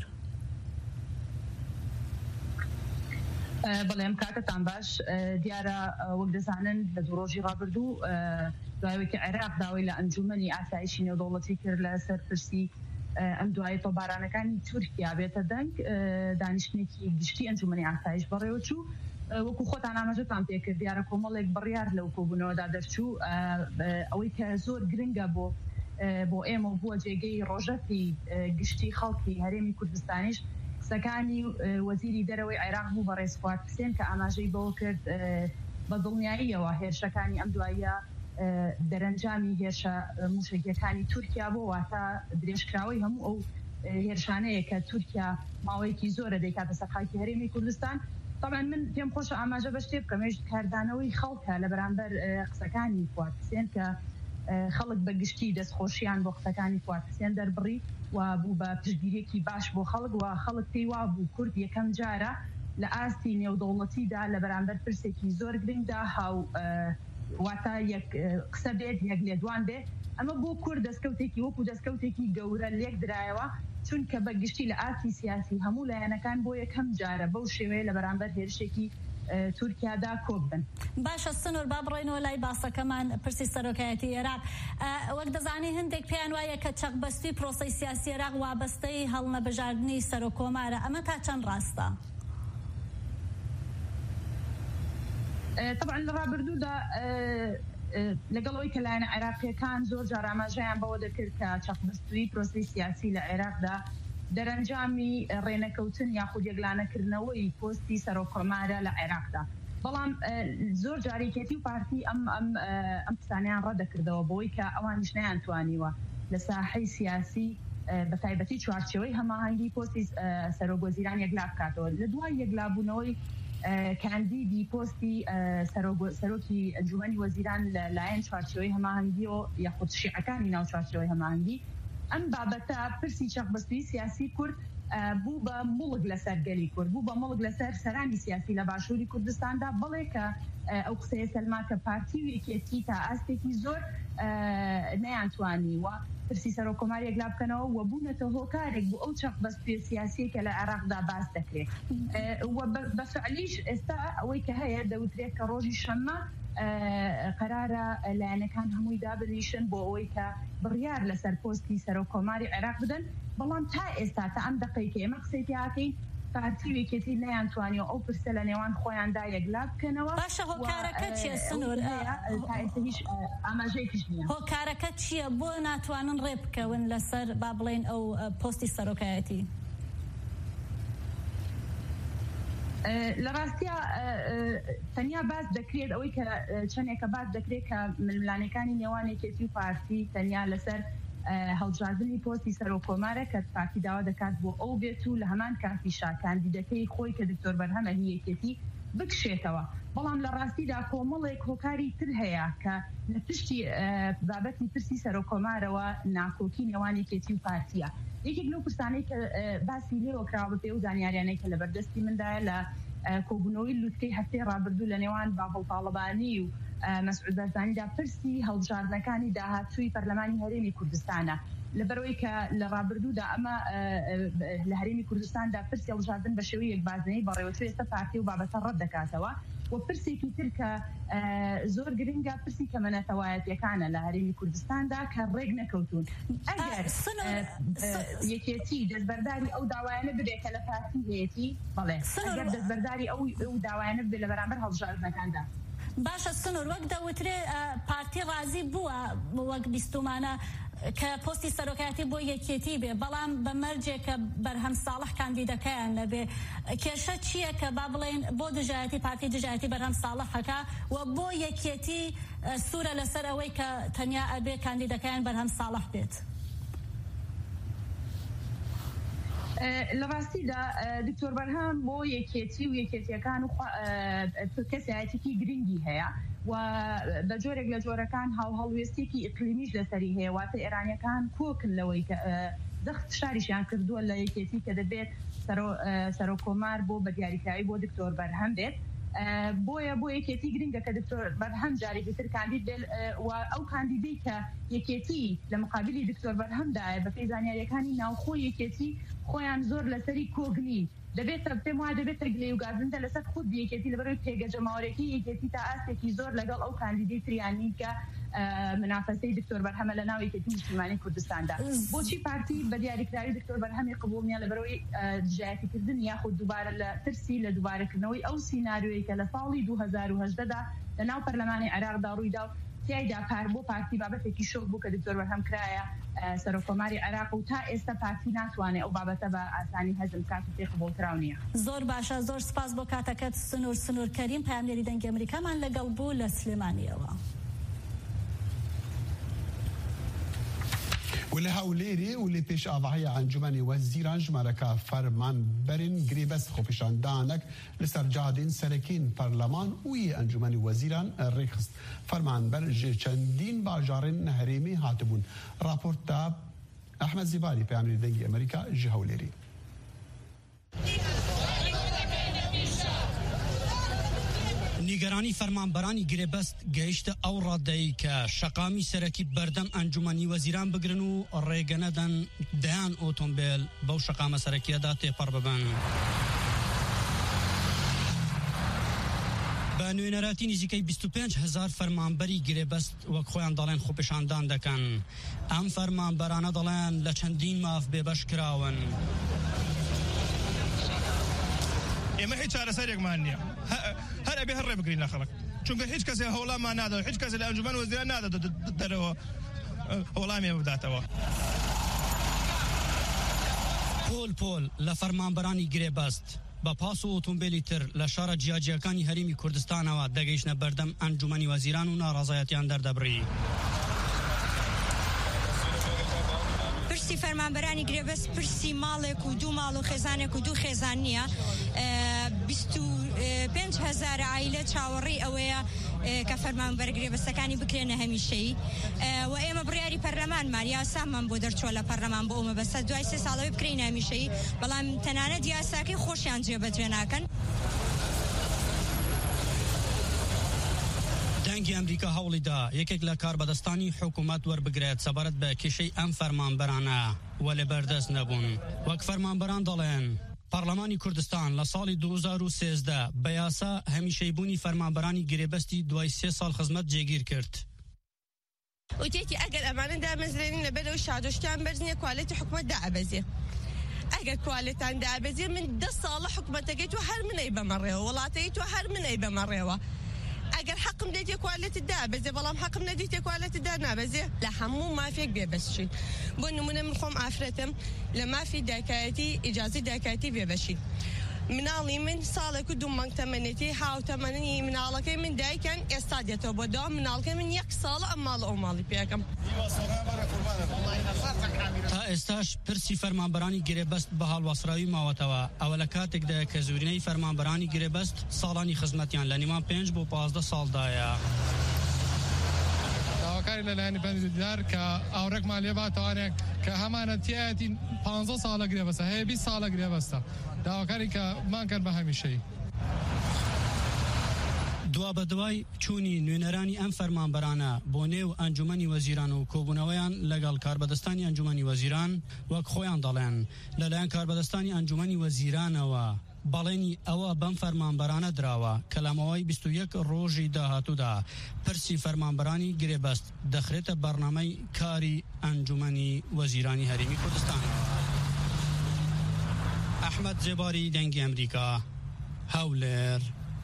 بەڵێم کاتتان باش دیارە وەک دەزانن لە دوو ڕۆژی ڕابردوو دوایەوەی عێراق داوای لە ئەنجومەنی ئاسایشی نێودەوڵەتی کرد لە سەر پرسی ئەم دوای تۆبارانەکانی تورکیا بێتە دەنگ دانیشتنێکی گشتی ئەنجومەنی ئاسایش بەڕێوە چوو. وەکو خۆتان ئاماژەتان پێکرد دیارە کۆمەڵێک بڕیار لەو کۆبوونەوەدا دەرچوو ئەوەی کە زۆر گرنگە بۆ بۆ ئێمە بووە جێگەی ڕۆژەتی گشتی خەڵکی هەرێمی کوردستانیش قسەکانی وەزیری دەرەوەی عێراق بوو بە ڕێزفواد حسێن کە ئاماژەی بەوە کرد بە دڵنیاییەوە هێرشەکانی ئەم دوایە دەرەنجامی هێرشە موشکیەکانی تورکیا بۆ واتە درێژکراوەی هەموو ئەو هێرشانەیە کە تورکیا ماوەیەکی زۆرە دەیکاتە سەر خاکی هەرێمی کوردستان. طبعا من پێم خۆشە ئاماژە بە شتێ بکەمێژ کاردانەوەی خەڵکە لە بەرامبەر قسەکانی فواد حسێن کە خەڵک بەگشتی دەستخۆشیان بۆ قسەکانی فواد حسێن دەربڕی و بوو بە پشتگیرێکی باش بۆ خەڵک و خەڵک پێی وا بوو کورد یەکەم جارە لە ئاستی نێودەوڵەتیدا لە بەرامبەر پرسێکی زۆر گرنگدا هاو واتە قسە بێت یەک لێدوان بێ. ئەمە بۆ کورد دەستکەوتێکی وەکو دەستکەوتێکی گەورە لێک درایەوە چونکە بەگشتی لە ئاسی سیاسی هەموو لایەنەکان بۆ یەکەم جارە بەو شێوەیە لە بەرامبەر هێرشێکی تورکیادا کۆبن. باشە سنوور با بڕۆینەوە لای باسەکەمان پرسی سەرۆکایەتی عێراق. وەک دەزانی هەندێک پێیان وایە کە چەقبەستی پرۆسەی سیاسی عێراق وابەستەی هەڵنەبژاردننی سەرۆکۆمارە، ئەمە تا چەند ڕاستە؟ طبعا لە ڕابردوودا لەگەڵەوەی کە لایەنە عێراقیەکان زۆر جار ئاماژەیان بەوە دەکرد کە چەقبەستوی پرۆسەی سیاسی لە عێراقدا دەرەنجامی ڕێنەکەوتن یاخود یەکلانەکردنەوەی پۆستی سەرۆکۆمارە لە عێراقدا. بەڵام زۆر جارێکێتی و پارتی ئەم ئەم پسانیان ڕەدەکردەوە بۆی کە ئەوانیش نەیانتوانیوە لە ساحەی سیاسی بە تایبەتی چوارچێوەی هەماهەنگی پۆستی سەرۆکوەزیران یەکلا بکاتەوە. لە دوای یەکلابوونەوەی کاندیدی پۆستی سەرۆکی ئەنجومەنی وەزیران لەلایەن چوارچێوەی هەماهەنگیەوە یاخود شیعەکانی ناو چوارچێوەی هەماهەنگی ئەم بابەتە پرسی چەقبەستوی سیاسی کورد بوو بە مڵک لەسەر گەلی کورد بوو بە مڵک لەسەر سەرانی سیاسی لە باشووری کوردستاندا بڵێ کە ئەو قسەیە سەلما کە پارتی و یەکێتی تا ئاستێکی زۆر نەیانتوانیوە پرسی سەرۆکۆماری یەکلا بکەنەوە و بوونەتە هۆکارێک بوو ئەو چەقبەستوی سیاسی کە لە عێراقدا باس دەکرێت. بە فعلیش ئێستا ئەوەی کە هەیە دەوترێت کە ڕۆژی شەممە قرارە لایەنەکان هەمووی دابنیشن بۆ ئەوەی کە بڕیار لەسەر پۆستی سەرۆکۆماری عێراق بدەن. بەڵام تا ئێستا تا ئەم دقەیەکە ئێمە قسەی ئاکەین پارتی و یەکێتی نەیانتوانیوە ئەو پرسە لە نێوان خۆیاندا یەکلا بکەنەوە. باشە هۆکارەکە چییە سنوور؟ هیچ ئاماژەیەکیش نییە. هۆکارەکە چییە بۆ ناتوانن ڕێ بکەون لەسەر با بڵێن ئەو پۆستی سەرۆکایەتی؟ لە ڕاستیە تەنیا باس دەکرێت ئەوەی کە چەندێکە باس دەکرێت کە ململانەکانی نێوانێکێتی و پارتی تەنیا لەسەر هەڵبژاردننی پۆستی سەرۆکۆمارە کە پارتی داوا دەکات بۆ ئەو بێت و لە هەمان کاتیشا کاندیدەکەی خۆی کە دکتۆر بەرهەمە هیەکێتی بکشێتەوە. بەڵام لە ڕاستیدا کۆمەڵێک هۆکاری تر هەیە کە لە پشتی بابەتی پرسی سەرۆکۆمارەوە ناکۆکی نێوانێکێتی و پارتیە. یەکێک لەو پرسانەی کە باسی لێوە کراوە پێ و زانیاریانەی کە لە بەردەستی مندایە لە کۆبوونەوەی لوتکەی هەفتەی ڕابردوو لە نێوان باڵ تاڵبانی و مەسعود بەرزانیدا پرسی هەڵبژاردنەکانی داهاتووی پەرلەمانی هەرێمی کوردستانە لەبەرەوەی کە لە ڕابردوودا ئەمە لە هەرێمی کوردستاندا پرسی هەڵبژاردن بە شێوەی یەکبازنەی بەڕێوەچوو ئێستا پارتی و بابەتە ڕەت دەکاتەوە و پرسێکی تر کە زۆر گرنگە پرسی کەمەنەتەوایەتیەکانە لە هەرێمی کوردستاندا کە ڕێک نەکەوتون. ئەگەر یەکێتی دەستبەرداری ئەو داوایانە ببێت کە لە پارتی هەیەتی بەڵێ ئەگەر دەستبەرداری ئەو داوایانە ببێت لە بەرامبەر هەڵبژاردنەکاندا. باشە سنوور وەک دەوترێ پارتی ڕازی بووە وەک بیستومانە کە پۆستی سەرۆکایەتی بۆ یەکێتی بێ، بەڵام بە مەرجێک کە بەرهەم ساڵح کاندیدەکەیان نەبێ کێشە چییە کە با بڵێن بۆ دژایەتی پارتی دژایەتی بەرهەم ساڵحەکە و بۆ یەکێتی سوورە لەسەر ئەوەی کە تەنیا ئەبێ کاندیدەکەیان بەرهەم ساڵح بێت؟ لە ڕاستیدا دکتۆر بەرهام بۆ یەکێتی و یەکێتیەکان و کەسایەتێکی گرنگی هەیە و بە جۆرێک لە جۆرەکان هاو هەڵوێستێکی ئیقلیمیش لەسەری هەیە واتە ئێرانیەکان کۆکن لەوەی کە زەخت شاریشیان کردووە لە یەکێتی کە دەبێت سەرۆکۆمار بۆ بە دیاریکراوی بۆ دکتۆر بەرهەم بێت بۆیە بۆ یەکێتی گرنگە کە دکتۆر بەرهەم جاری بتر کاندید بێت و ئەو کاندیدەی کە یەکێتی لە مقابلی دکتۆر بەرهەمدایە بە پێی زانیاریەکانی ناوخۆ یەکێتی خۆیان زۆر لەسەری کۆگنی دەبێت پێم وایە دەبێتە گلێ و گازندە لەسەر خود یەکێتی لەبەرەوەی پێگەجەماوەرێکی یەکێتی تا ئاستێکی زۆر لەگەڵ ئەو کاندیدەی تریانی کە منافەسەی دکتۆر بەرهەمە لە ناو یەکێتی نیشتیمانی کوردستاندا بۆچی پارتی بە دیاریکراوی دکتۆر بەرهەمی قبوڵ نییە لەبەرەوەی دژایەتیکردن یاخود دووبارە لە ترسی لە دووبارەکردنەوەی ئەو سیناریۆی کە لە ساڵی دوو هەزار و هەژدەدا لە ناو پەرلەمانی عێراقدا ڕوویدا و تیایدا پار بۆ پارتی بابەتێکی شۆک بوو کە دکتۆر بەرهەم کرایە سەرۆکۆماری عێراق و تا ئێستا پارتی ناتوانێت ئەو بابەتە بە ئاسانی هەزم کات و پێ قبوڵکراو نییە. زۆر باشە، زۆر سپاس بۆ کاتەکەت سنوور سنوور کەریم پایامێری دەنگی ئەمریکامان لەگەڵ بوو لە سلێمانیەوە. ولی هاولێری و لێ پێش ئاڤاهەیە ئەنجومەنی وەزیران ژمارەکە فەرمان بەرین گرێبەست خۆپیشاندانێک لەسەر جادین سەرەکین پەرلەمان وی ئەنجومەنی وەزیران ڕێخست فەرمانبەر ژێ چەندین باژارên هەرێمی هاتبوون. راپۆرتا ئەحمەد زیباری پەیامێری دەنگی ئەمریکا ji هەولێری. نیگەرانی فەرمانبەرانی گرێبەست گەیشتە ئەو ڕادەی کە شەقامی سەرەکی بەردەم ئەنجومەنی وەزیران بگرن و ڕێگەنەدەن دەیان ئۆتۆمبیل بەو شەقامە سەرەکیەدا تێپەڕ ببن. بە نوێنەراتی نزیکەی بیست و پێنج هەزار فەرمانبەری گرێبەست وەک خۆیان دەڵێن خۆپیشاندان دەکەن. ئەم فەرمانبەرانە دەڵێن لە چەندین ماف بێبەش کراون. ئێمە هیچ چارەسەرێکمان نییە، هەر ئەبێ هەر ڕێ بگرین لە خەڵک، چونکە هیچ کەسێ هەوڵامان نادات، هیچ کەسێ لە ئەنجومەن وەزیران نادات دەرەوە وەڵامی بداتەوە. پۆل پۆل لە فەرمانبەرانی گرێبەست بە پاس و ئۆتۆمبیلی تر لە شارە جیاجیەکانی هەرێمی کوردستانەوە دەگەیشتنە بەردەم ئەنجومەنی وەزیران و ناڕازایەتیان دەردەبڕی. پرسی فەرمانبەرانی گرێبەست پرسی ماڵێک و دوو ماڵ و خێزانێک و دوو خێزان نییە، بیست و پێنج هەزار عایلە چاوەڕێی ئەوەیە کە فەرمانبەر گرێبەستەکانی بکرێنە هەمیشەیی و ئێمە بڕیاری پەرلەمانمان یاسامان بۆ دەرچووە لە پەرلەمان بۆ ئەومە بەسەر دوای سێ ساڵەوەی بکرێنە هەمیشەیی، بەڵام تەنانەت یاساکەی خۆشیان جێبەجێ ناکەن. دەنگی ئەمریکا هەوڵیدا یەکێک لە کاربەدەستانی حکوومەت وەربگرێت سەبارەت بە کێشەی ئەم فەرمانبەرانە و لە بەردەست نەبوون. وەک فەرمانبەران دەڵێن پەرلەمانی کوردستان لە ساڵی دوو هەزار و سێزدە بە یاسا هەمیشەیبوونی فەرمانبەرانی گرێبەستی دوای سێ ساڵ خزمەت جێگیر کرد. وتێتی ئەگەر ئەمانە دامەزرێنین لەبەرەوەی شادۆشتیان بەرزنیە کوالێتی حکوومەت دائەبەزێ. ئەگەر کوالێتان دابەزێ من دە ساڵە حکوومەتەکەی تو هەر منەی بەمەڕێەوە وڵاتەی تو هەر منەی بەمەڕێەوە. ئەگەر حەقم دێتێ کوالێتی دابەزێ بەڵام حەقم نەدیتێ کوالێتی دا نابەزێ لە هەموو مافێک بێبەشین. بۆ نمونە من خۆم ئافرەتم لە مافی داکایەتی ئیجازی داکایەتی بێبەشین. مناڵی من ساڵێک و دوو مانگ تەمەنێتی هاوتەمەنی مناڵەکەی من دایکەن ئێستا دێتەوە بۆ داوام مناڵەکەی من یەک ساڵە ئەم ماڵە ئەو ماڵی پێەکەم. تا ئێستاش پرسی فەرمانبەرانی گرێبەست بە هەڵوەسراوی ماوەتەوە، ئەوە لە کاتێکدا کە زۆرینەی فەرمانبەرانی گرێبەست ساڵانی خزمەتیان لە نیمان پێنج بۆ پازدە ساڵدایە. داواکاری لەلایەنی پەروەردگار کە ئاورێکمان لێ باتەوانێت کە هەمانە تایەتی پانزە ساڵە گرێبەستە هەیە بیست ساڵە گرێبەستە، داواکاری کە مان کرد بە هەمیشەیی. دوا بە دوای چوونی نوێنەرانی ئەم فەرمانبەرانە بۆ نێو ئەنجومەنی وەزیران و کۆبوونەوەیان لەگەڵ کاربەدەستانی ئەنجومەنی وەزیران وەک خۆیان دەڵێن لەلایەن کاربەدەستانی ئەنجومەنی وەزیرانەوە بەڵێنی ئەوە بەم فەرمانبەرانە دراوە کە لەمەوەی بیست و یەک ڕۆژی داهاتوودا پرسی فەرمانبەرانی گرێبەست دەخرێتە بەرنامەی کاری ئەنجومەنی وەزیرانی هەرێمی کوردستان. ئەحمەد جێباری دەنگی ئەمریکا، هەولێر.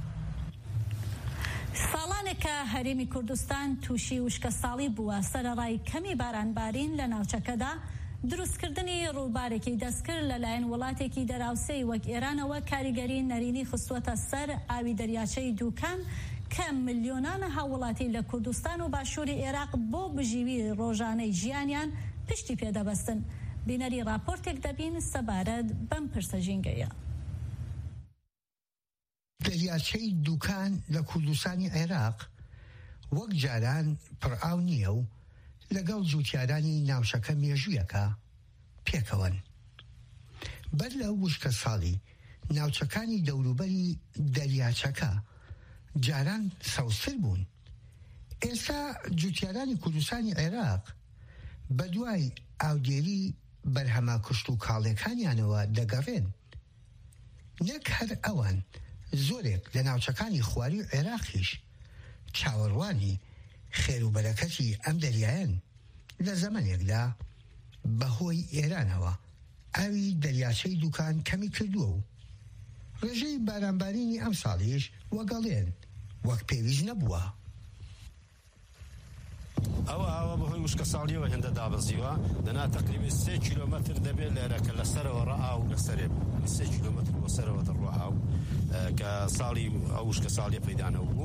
ساڵانێکە هەرێمی کوردستان تووشی وشکە ساڵی بووە سەرەڕای کەمی بارانبارین لە ناوچەکەدا دروستکردنی ڕووبارێکی دەستکرد لەلایەن وڵاتێکی دەراوسەی وەک ئێرانەوە کاریگەری نەرینی خستووەتە سەر ئاوی دەریاچەی دووکان کە ملیۆنانە هاوڵاتی لە کوردستان و باشووری عێراق بۆ بژیوی ڕۆژانەی ژیانیان پشتی پێدەبەستن. بینەری راپۆرتێک دەبین سەبارەت بەم پرسە ژینگەیە. دەریاچەی دوکان لە کوردستانی عێراق وەک جاران پڕئاو نییە و لەگەڵ جوتیارانی ناوچەکە مێژوویەکە پێکەوەن. بەر لە وشکە ساڵی ناوچەکانی دەوروبەری دەریاچەکە جاران سەوسر بوون. ئێستا جوتیارانی کوردستانی عێراق بە دوای ئاودێری بەرهەما کشت و کاڵەکانیانەوە دەگەڕێن. نەک هەر ئەوان زۆرێک لە ناوچەکانی خواری عێراقیش چاوەڕوانی خێر و بەرەکەتی ئەم دەریایەن. لە زەمانێکدا بەهۆی ئێرانەوە ئاوی دەریاچەی دوکان کەمی کردووە و ڕێژەی بارانبارینی ئەم ساڵیش وەگەڵێن وەک پێویست نەبووە. ئەوە ئاوە بەهۆی وشکە ساڵیەوە هێندە دابەزیوە دەنا تەقریبا سێ کیلۆمەتر دەبێت لێرەکە لەسەرەوە ڕائاو لەسەرێ سێ کیلۆمەتر بۆ سەرەوە دەڕوائاو کە ساڵی ئەو وشکە ساڵیە پەیدانەوە بوو.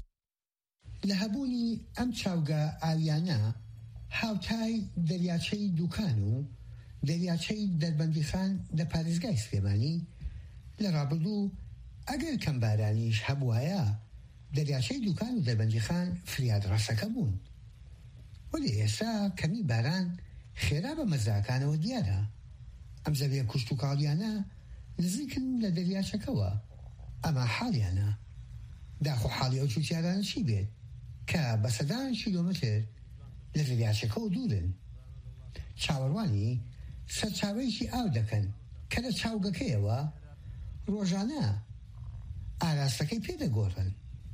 لە هەبوونی ئەم چاوگە ئاویانە هاوتای دەریاچەی دوکان و دەریاچەی دەربەندیخان لە پارێزگای سلێمانی لە ڕابردوو ئەگەر کەمبارانیش هەبوایە دەریاچەی دوکان و دەربەندیخان فریاد ڕاستەکە بوون. وەلی ئێستا کەمی باران خێرا بە مەزراکانەوە دیارە. ئەم زەویە کوشت و کاڵیانە نزیکن لە دەریاچەکەوە. ئەمە حاڵیانە. داخۆ حاڵی ئەو چوتیارانە چی بێت کە بە سەدان کیلۆمەتر لە دەریاچەکەەوە دوورن. چاوەڕوانی سەرچاوەیەکی ئاو دەکەن کە لە چاوگەکەیەوە ڕۆژانە ئاراستەکەی پێدەگۆڕن.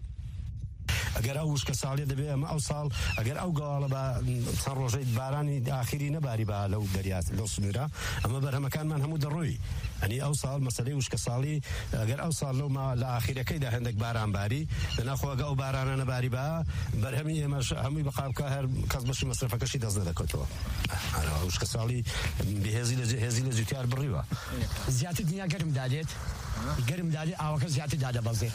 ئەگەر ئەو وشکە ساڵیە دەبێ ئەمە ئەو ساڵ ئەگەر ئەو گاڵە بە چەند ڕۆژەی بارانی ئاخری نەباری بە لەو دەریات لەو سنوورە ئەمە بەرهەمەکانمان هەموو دەڕۆی. ئەنی ئەو ساڵ مەسەلەی وشکە ساڵی ئەگەر ئەو ساڵ لەو لە ئاخیرەکەیدا هەندێک باران باری لەناخۆگە ئەو بارانە نەباری بە بەرهەمی ئێمەش هەمووی بەقابکە هەر کەس بەشی مەسرفەکەشی دەست نەدەکەوتەوە. وشکە ساڵی هێزی لە هێزی لە جوتیار بڕیوە. زیاتر دنیا گەرم دادێت گەرم دادێت ئاوەکە زیاتر دادەبەزێت.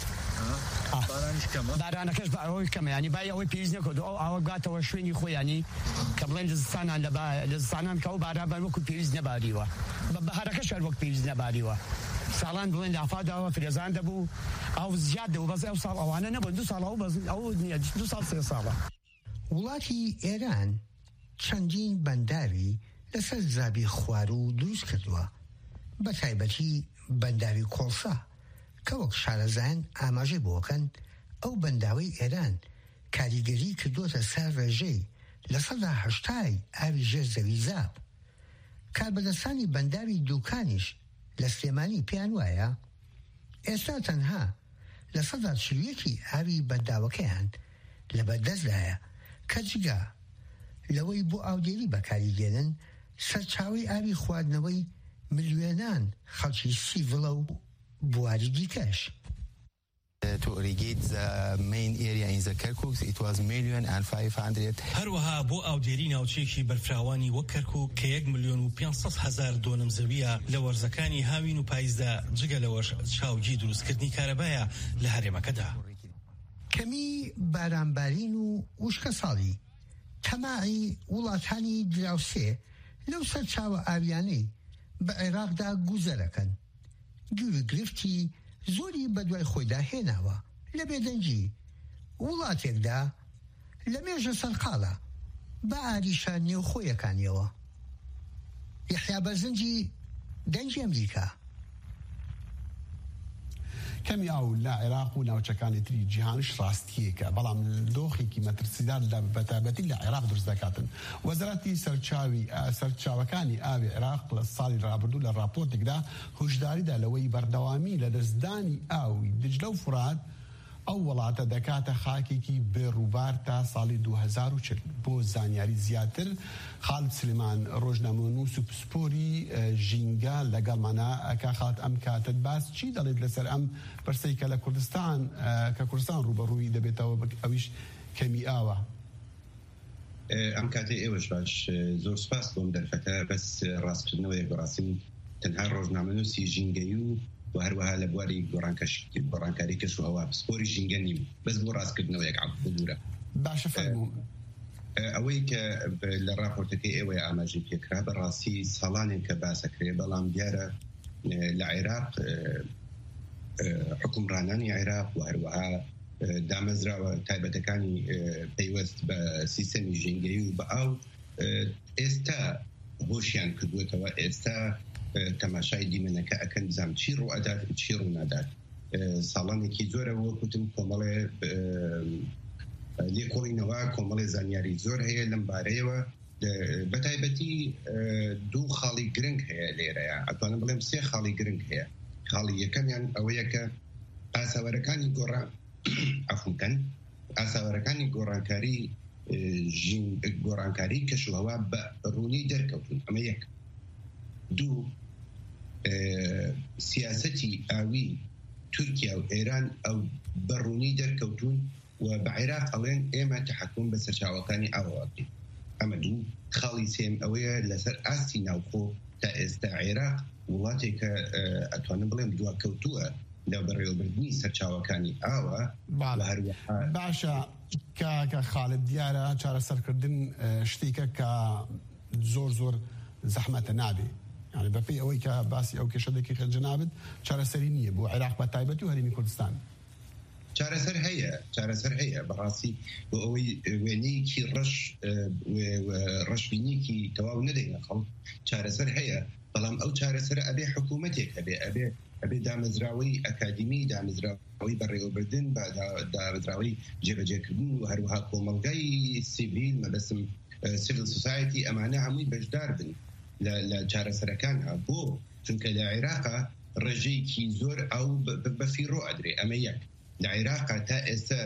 بارانەکەش بە ئەوەی کەمە ینی با ئەوەی پێویست نەکەوت ئەو ئاوە گاتەوە شوێنی خۆیانی کە بڵێن لەزستانان لە زستانان کە ئەو باران وەکو پێویست نەباریوە بە بەهارەکەش هەر وەک پێویست نەباریوە. ساڵان بڵێن لافاداوە فرێزان دەبوو ئەو زیاد دەبوو بەس ئەو ساڵ ئەوانە نەبوون دو ساڵ ئەو بەز ئەو نییە دو ساڵ سێ ساڵە. وڵاتی ئێران چەندین بەنداوی لەسەر زابی خوار و دروست کردووە بە تایبەتی بەنداوی کۆڵسا کە وەک شارەزایان ئاماژەی بۆکەن ئەو بەنداوەی ئێران کاریگەری کردوتە سەر ڕێژەی لە سەدا هەشتای ئاوی ژێر زەوی زاب. کاربەدەستانی بەنداوی دووکانیش لە سلێمانی پێیان وایە ئێستا تەنها لە سەدا چلویەکی ئاوی بەنداوەکەیان لە بەردەستدایە کە جگا لەوەی بۆ ئاودێری بەکاریگێنن سەرچاوەی ئاوی خواردنەوەی ملیۆنان خەڵکی سیڤڵە و بواری دیکەش. To irrigate the main area in the Kirkuk, it was million and five hundred. هەروەها بۆ ئاودێری ناوچەیەکی بەرفراوانی وەک کەرکووک کە یەک ملیۆن و پێنجسەد هەزار دۆنم زەویە لە وەرزەکانی هاوین و پاییزدا جگە لەوەش چاوگی دروستکردنی کارەبایە لە هەرێمەکەدا. کەمی بارانبارین و وشکە ساڵی تەماعی وڵاتانی دراوسێ لەو سەر چاوە ئاویانەی بە عێراقدا گوزەرەکەن. گوێ گرفتی زۆری بەدوای خۆیدا هێناوە لە بێدەنجی وڵاتێکدا لە مێژە سەرقاڵە بە ئاریشە نێوخۆیەکانیەوە. یەحیا بەرزنجی دەنجی ئەمریکا. کەمی ئاو لە عێراق و ناوچەکانی تری جیهانش ڕاستیەکە بەڵام دۆخێکی مەترسیدار لە بەتابەتی لە عێراق دروست دەکاتن. وەزارەتی سەرچاوی سەرچاوەکانی ئاوی عێراق لە ساڵی ڕابردوو لە راپۆرتێکدا هۆشداریدا لەوەی بەردەوامی لە دەستدانی ئاوی دجلە و فورات ئەو وڵاتە دەکاتە خاکێکی بێڕووبار تا ساڵی دوو هەزار و چل. بۆ زانیاری زیاتر خالد سلێمان ڕۆژنامەنووس و پسپۆری ژینگە لەگەڵمانە ئەکا خالد ئەم کاتت باس چی دەڵێت لەسەر ئەم پرسەی کە لە کوردستان کە کوردستان ڕوبەڕووی دەبێتەوە ئەویش کەمی ئاوە. ئەم کاتێ ئێوەش باش زۆر سپاس بۆم دەرفەتە بەس ڕاستکردنەوەی گۆڕاستین تەنها ڕۆژنامەنووسی ژینگەی و و هەروەها لە بواری گۆڕانکاری کەش و هەوا پسپۆری ژینگە نیم بەس بۆ ڕاستکردنەوەیەک عەفو بوورە. باشە فەرموو. ئەوەی کە لە راپۆرتەکەی ئێوەی ئاماژی پێکرا بەڕاستی ساڵانێک کە باسەکرێ بەڵام دیارە لە عێراق حکومڕانانی عێراق و هەروەها دامەزراوە تایبەتەکانی پەیوەست بە سیستەمی ژینگەی و بە ئاو ئێستا هۆشیان کردوێتەوە ئێستا تەماشای دیمەنەکە ئەکەن بزانم چی ڕوئەدات چی ڕوونادات ساڵانێکی زۆرە وەکوتم کۆمەڵێ لێکۆڵینەوە کۆمەڵێ زانیاری زۆر هەیە لەم بارەیەوە بەتایبەتی دوو خاڵی گرنگ هەیە لێرەیە ئەتوانم بڵێم سێ خاڵی گرنگ هەیە خاڵی یەکەمیان ئەوەیە کە ئاساوەرەکانی گۆڕان ئەفونکەن ئاساوەرەکانی گۆڕانکاری گۆڕانکاری کەشوهەوا بە ڕوونی دەرکەوتون ئەمە یەک دوو سیاسەتی ئاوی تورکیا و ئێران ئەو بەڕوونی دەرکەوتون و بە عێراق ئەڵێن ئێمە تەحەکوم بە سەرچاوەکانی ئاوەکەین ئەمە دوو خاڵی سێم ئەوەیە لەسەر ئاستی ناوخۆ تا ئێستا عێراق وڵاتێکە ئەتوانم بڵێم دواکەوتووە لە بەڕێوەبردننی سەرچاوەکانی ئاوە باشە کە خاڵت دیارە چارەسەرکردن شتێکە کە زۆر زۆر زەحمەتە نابێ يعني بەپێی ئەوەی کە باسی ئەو کێشەدەکی جەنابەت چارەسەری نییە بۆ عێراق بە تایبەت و هەرێمی کوردستان چارەسەر هەیە چارەسەر هەیە بەڕاستی بۆ ئەوەی وێنەیەکی ڕەش ڕەشبینیکی تەواو نەدەینە خەڵک چارەسەر هەیە بەڵام ئەو چارەسەر ئەبێ حکوومەتێک هەبێ ئەبێ ئەبێ دامەزراوەی ئەکادمی دامەزراوەی بەڕێوەبردن بە دامەزراوەی جێبەجێکردن و هەروەها کۆمەلگای سیڤیل مەبەستم سیڤیل سوسایەتی ئەمانە هەمووی بەشدار بن لە چارەسەرەکانها بۆ چونکە لە عێراقا ڕێژەیەکی زۆر ئەو بەفیڕۆ ئەدرێ ئەمە یەک لە عێراقا تا ئێستا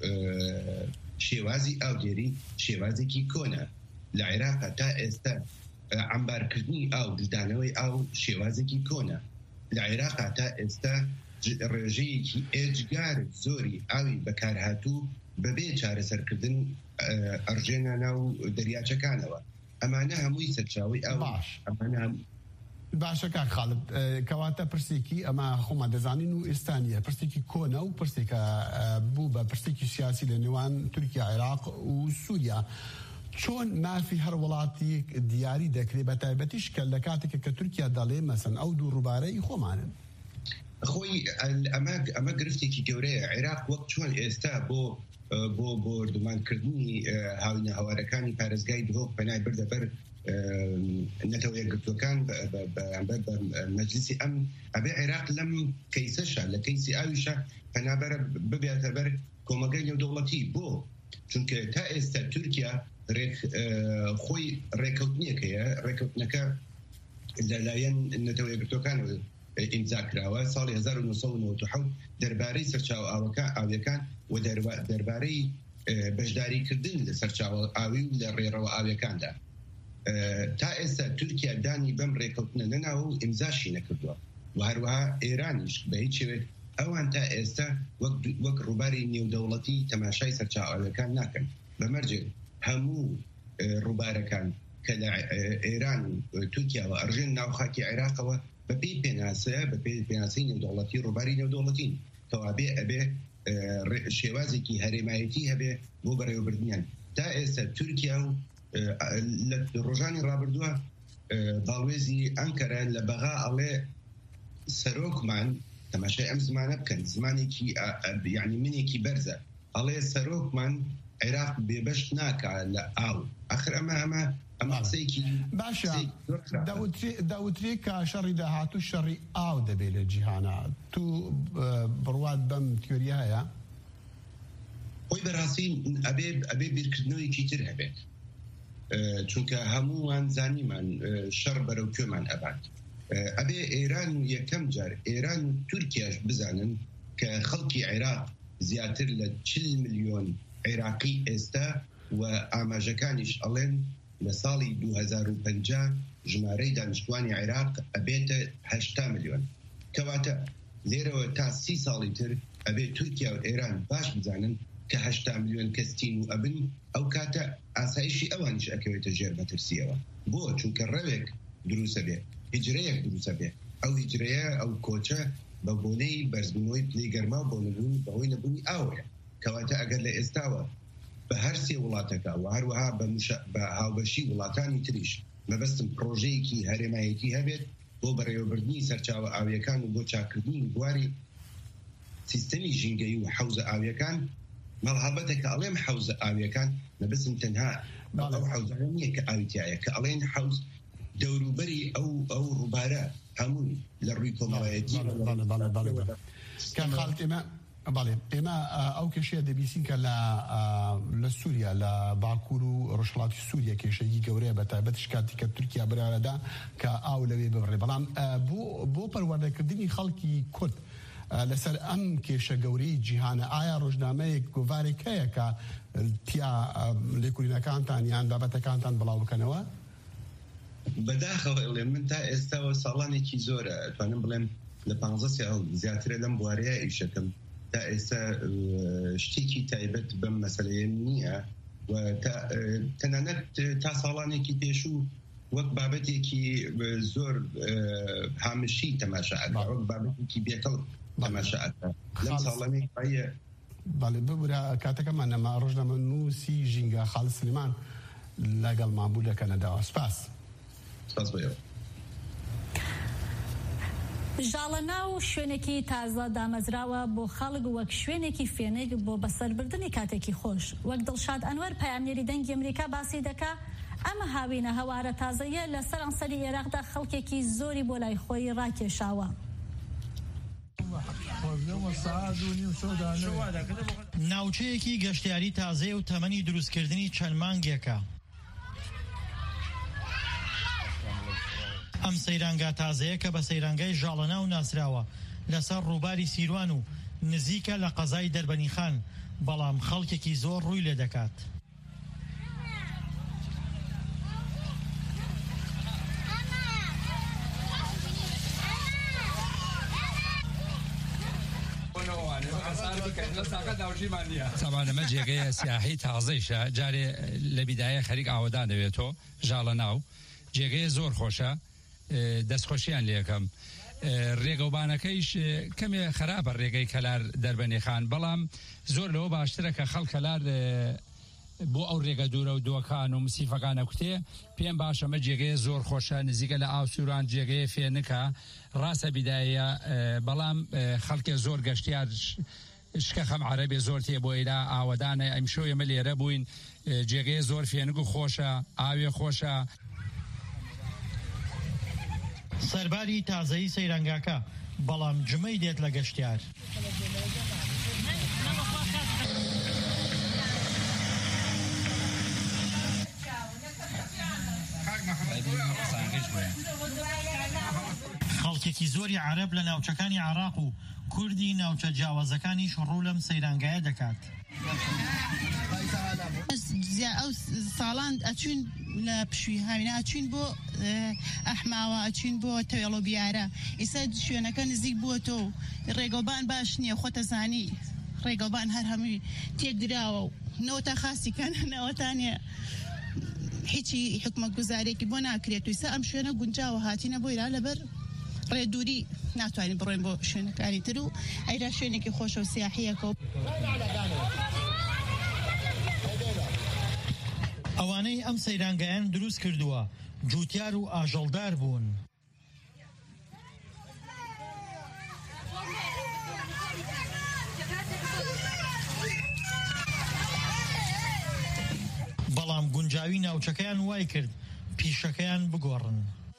شێوازی ئاودێری شێوازێکی کۆنە لە عێراقا تا ئێستا عەمبارکردنی ئاو ددانەوەی ئاو شێوازێکی کۆنە لە عێراقا تا ئێستا ڕێژەیەکی ئێجگار زۆری ئاوی بەکارهاتوو بەبێ چارەسەرکردن ئەڕژێنە ناو دەریاچەکانەوە ئەمانە هەمووی سەرچاوی ئاو ئەمانە باشە کاک خاڵب کەواتە پرسێکی ئەمە خۆمان دەزانین و ئێستانیە پرسێکی کۆنە و پرسێکە بوو بە پرسێکی سیاسی لە نێوان تورکیا عێراق و سووریا چۆن مافی هەر وڵاتی دیاری دەکرێت بە تایبەتیش کە لە کاتێکە کە تورکیا دەڵێ مەسەن ئەو دوو ڕووبارەی خۆمانن خۆی ئەمە گرفتێکی گەورەیە عێراق وەک چۆن ئێستا بۆ بۆ بۆردومانکردنی هاوینە هەوارەکانی پارێزگای دهۆک پەنای بردە بەر نەتەوە یەکگرتوەکان بە مەجلیسی ئەم ئەبێ عێراق لەم کەیسەشە لە کەیسی ئاویشە پەنابەرە ببێتە بەر کۆمەلگای نێودەوڵەتی بۆ چونکە تا ئێستا تورکیا خۆی ڕێکەوتنیەکەیە ڕێکەوتنەکە لەلایەن نەتەوە یەکگرتوەکان ئیمزا کراوە ساڵی هەزار و نۆسەد و نۆڤە و حەوت دەربارەی سەرچاوە ئاویەکان و دەربارەی بەشداریکردن لە سەرچاوە ئاوی و لە ڕێڕەوە ئاویەکاندا تا ئێستا تورکیا دانی بەم ڕێکەوتنە نەناوە و ئیمزاشی نەکردووە و هەروەها ئێرانیش بە هیچ شێوێک ئەوان تا ئێستا وەک ڕووباری نێودەوڵەتی تەماشای سەرچاوە ئاویەکان ناکەن بەمەرجێ هەموو ڕووبارەکان کە لە ئێران و تورکیاوە ئەڕژێن ناوخاکی عێراقەوە بەپێی پێناسەیە بەپێی پێناسی نێودەوڵەتی ڕووباری نێودەوڵەتین کەوابێ ئەبێ شێوازێکی هەرێمایەتی هەبێ بۆ بەڕێوەبردنیان تا ئێستا تورکیا و لە ڕۆژانی ڕابردووە باڵوێزی ئەنکەرە لە بەغا ئەڵێ سەرۆکمان تەماشای ئەم زمانە بکەن زمانێکی یعنی منێکی بەرزە ئەڵێ سەرۆکمان عێراق بێبەشت ناکە لە ئاو ئەخر ئەمە ئەمە ئەمە قسەیەکی باشە داوترێ کە شەڕی داهاتوو شەڕی ئاو دەبێت لە جیهانە تو بڕوات بەم تیۆریە هەیە خۆی بەڕاستی ئەبێ ئەبێ بیرکردنەوەیکی تر هەبێت چونکە هەمووان زانیمان شەڕ بەرەو کوێمان ئەبات ئەبێ ئێران یەکەم جار ئێران و تورکیاش بزانن کە خەڵکی عێراق زیاتر لە چل ملیۆن عێراقی ئێستا و ئاماژەکانیش ئەڵێن لە ساڵی دوو هەزار و پەنجا ژمارەی دانیشتوانی عێراق ئەبێتە هەشتا ملیۆن کەواتە لێرەوە تا سی ساڵی تر ئەبێ تورکیا و ئێران باش بزانن کە هەشتا ملیۆن کەستین و ئەبن ئەو کاتە ئاسایشی ئەوانش ئەکەوێتە ژێر مەترسیەوە بۆ چونکە ڕەوێک دروسە بێ هیجرەیەک دروسە بێ ئەو هیجرەیە ئەو کۆچە بە بۆنەی بەرزبوونەوەی پلەی گەرما بۆ نەبوون بەهۆی نەبوونی ئاوەیە کەواتە ئەگەر لە ئێستاوە بە هەر سێ وڵاتەکە و هەروەها بە هاوبەشی وڵاتانی تریش مەبەستم پرۆژەیەکی هەرێمایەتی هەبێت بۆ بەڕێوەبردنی سەرچاوە ئاویەکان و بۆ چاکردنی بواری سیستەمی ژینگەی و حەوزە ئاویەکان مەڵهەبەتێکە ئەڵێم حەوزە ئاویەکان مەبەستم تەنها ئەو حەوزانە نییە کە ئاویتیایە کە ئەڵێن حەوز دەوروبەری ئەو ئەو ڕووبارە هەمووی لە ڕووی کۆمەڵایەتی کە خاڵت ئێمە بەڵێ ئێمە ئەو کێشەیە دەبیستین کە لە سووریا لە باکوور و ڕۆژهەڵاتی سووریا کێشەیەکی گەورەیە بە تایبەت شکاتی کە تورکیا بەرارەدا کە ئاو لەوێ ببڕێ بەڵام بۆ پەروەردەکردنی خەڵکی کورد لەسەر ئەم کێشە گەورەی جیهانە ئایا ڕۆژنامەیەک گۆڤارێک هەیە کە تیا لێکۆڵینەکانتان یان بابەتەکانتان بڵاو بکەنەوە؟ بەداخەوە من تا ئێستاوە ساڵانێکی زۆرە توانم بڵێم لە پانزە ساڵ زیاترە لەم بوارەیە ئیشەکەم تا ئێستا شتێکی تایبەت بەم مەسەلەیە نییە و تەنانەت تا ساڵانێکی پێشوو وەک بابەتێکی زۆر هامشی تەماشاعەکە وەک بابەتێکی بێکەڵ تەماشاعەکە لەم ساڵانەی پایە بەڵێ ببورە کاتەکەمان نەما ڕۆژنامە نووسی ژینگە خاڵ سلیمان لەگەڵمان بوو لە کەنەداوە سپاس سپاس بۆ ئێوە. ژاڵەنا و شوێنێکی تازە دامەزراوە بۆ خەڵک وەک شوێنێکی فێنێک بۆ بەسەربردنی کاتێکی خۆش وەک دڵشاد ئەنوەر پایامنێری دەنگی ئەمریکا باسی دەکا ئەمە هاوینە هەوارە تازەیە لە سەرانسەری عێراقدا خەڵکێکی زۆری بۆ لای خۆی ڕاکێشاوە. ناوچەیەکی گەشتیاری تازەیە و تەمەنی دروستکردنی چەند مانگێکە. ئەم سەیرانگا تازەیە کە بە سەیرانگای ژاڵەنا و ناسراوە لەسەر ڕووباری سیروان و نزیکە لە قەزای دەربەنیخان بەڵام خەڵکێکی زۆر ڕووی لێ دەکات. طبعا ئەمە جێگەیە سیاحی تازەیشە جارێ لە بیدایە خەریک ئاوەدان دەوێتەوە ژاڵەناو جێگەیە زۆر خۆشە دەستخۆشییان لێکەم ڕێگەوبانەکەیش کەمێ خراپە ڕێگەی کەلار دەربەنێخان بەڵام زۆر لەوە باشترە کە خەڵک کەلار بۆ ئەو ڕێگە دوورە و دۆکان و مسیفەکانە کوتێ پێم باشەمە جێگەیە زۆر خۆشە نزیکە لە ئاوسوران جێگەیە فێنکە ڕاستە بیدایە بەڵام خەڵکێ زۆر گەشتیار شکە خەم عەرەبێ زۆر تێ بۆ ئێرا ئاوەدانە ئەمشۆ ئێمە لێرە بووین جێگەیە زۆر فێنک و خۆشە ئاوێ خۆشە. سەرباری تازەی سەیرانگاکە بەڵام جمەی دێت لە گەشتیار. خەڵکێکی زۆری عەرەب لە ناوچەکانی عێراق و کوردی ناوچە جیاوازەکانیش ڕوو لەم سەیرانگایە دەکات. ئەو ساڵان ئەچوین لە پشووی هاوینە ئەچوین بۆ ئەحماوە ئەچوین بۆ تەوێڵۆ بیارە ئێستا شوێنەکە نزیک بووە تۆ ڕێگەوبان باش نییە خۆتەزانی ڕێگەوبان هەر هەمووی تێک دراوە و نەوەتا خاستیکان نەوەتانێ هیچی حکومە گوزارێکی بۆ ناکرێت ویسا ئەم شوێنە گونجاوە هاتینە بۆ ئێرا لەبەر ڕێدووری ناتوانین بڕۆین بۆ شوێنەکانی تر و ئەیرا شوێنێکی خۆشە و سیاحیەکە. ئەوانەی ئەم سەیرانگایان دروست کردووە جوتیار و ئاژەڵدار بوون. بەڵام گونجاوی ناوچەکەیان وای کرد پیشەکەیان بگۆڕن.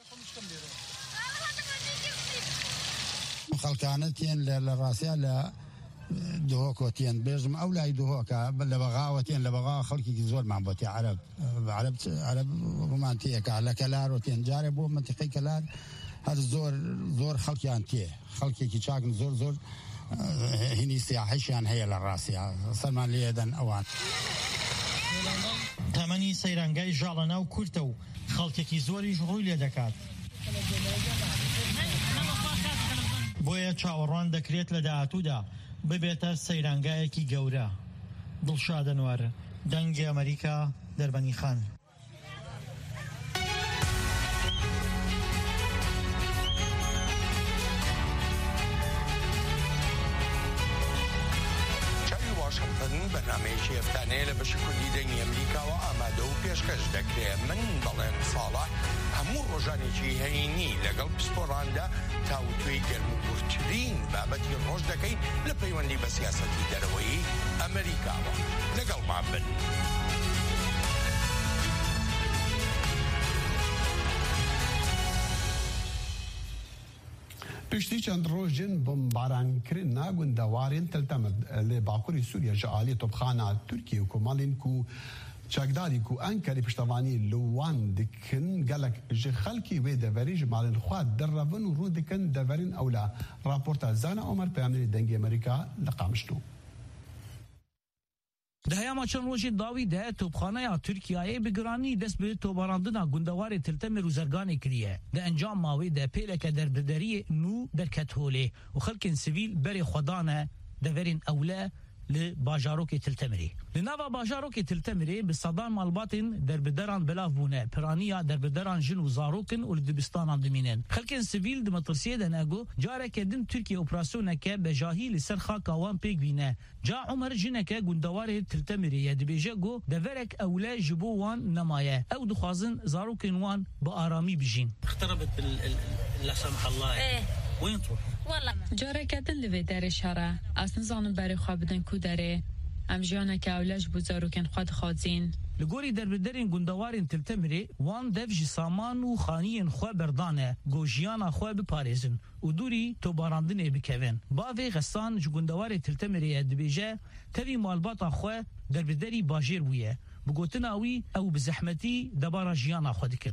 خەڵکانە تێن لە ڕاستیا لە دهۆکۆ تێن بێژم ئەو لای دهۆکە لە بەغاوە تێن لە بەغاوە خەڵکێکی زۆرمان بۆ تێ عەرەب عەرەب ڕۆمانتیەکە لە کەلار و تێن جارێ بۆ منتیقەی کەلار هەر زۆر زۆر خەڵکیان تێ خەڵکێکی چاکن زۆر زۆر هینی سیاحیشیان هەیە لە ڕاستیا سەرمان لێدەن ئەوان. تەمەنی سەیرانگای ژاڵەنا و کورتە و خەڵکێکی زۆریش ڕووی لێ دەکات. بۆیە چاوەڕوان دەکرێت لە داهاتوودا ببێتە سەیرانگایەکی گەورە. دڵشاد ئەنوەر دەنگی ئەمریکا دەربەنیخان. واشنگتن بەرنامەیەکی هەفتانەیە لە بەشی کوردی دەنگی ئەمریکاوە ئامادە و پێشکەش دەکرێت. من بەڵێن ساڵح هەموو ڕۆژانێکی هەینی لەگەڵ پسپۆڕاندا تاوتوێی گەرموگورترین بابەتی ڕۆژ دەکەین لە پەیوەندی بە سیاسەتی دەرەوەی ئەمریکاوە. لەگەڵمان بن. پشتی چەند ڕۆژن بۆمبارانکردنا گوندەوارên تلتەمت lê bakurê Sûriya ji aliyê topxana Tirkiye û Komalên ku çekdarî ku Enkerê piştevanî li wan dikin gelek ji xelkî wê deverê ji malên xwe derrevin û rû dikin deverên ewla. Raporta Zana Omer peyamnerê dengê Amerîka li Qamişlo. دهیا چند روزی داوی ده توپخانه ترکیه به گرانی دست به توباراندنا گندوار تلتم روزرگانی کریه ده انجام ماوی ده پیلک در بدری نو در کتوله و خلک سیویل بری خدانه دورین اوله لباجاروک تلتمری لنوا باجاروک تلتمری به صدام مالباتن در بدران بلاف بونه پرانیا در بدران جن و زاروکن و لدبستان دمینن خلک سیویل دمترسیه دنگو جاره که دن ترکیه اپراسیونه که به جاهی لسر خاک آوان پیگ بینه جا عمر جنکه گندوار تلتمری ید بیجه گو دورک اوله جبو وان نمایه او دخوازن زاروکن وان با آرامی بجین اختربت لا سمح الله وين تروح؟ والله جاره کدن لوی در شهره اصلا زانم برای خواه بدن کو داره ام جیانه که اولش بزاروکن خود خوازین لگوری در بدرین گندوارین تلتمری وان دفج سامان و خانیین خواه بردانه گوشیان خواه بپاريزن و دوری تو باراندنه بکوین باوی غستان جو گندوار تلتمری ادبیجه تاوی مالبات خواه در بدری باجیر بویه بگوتن اوی او بزحمتی دبارا جیان خواه دکن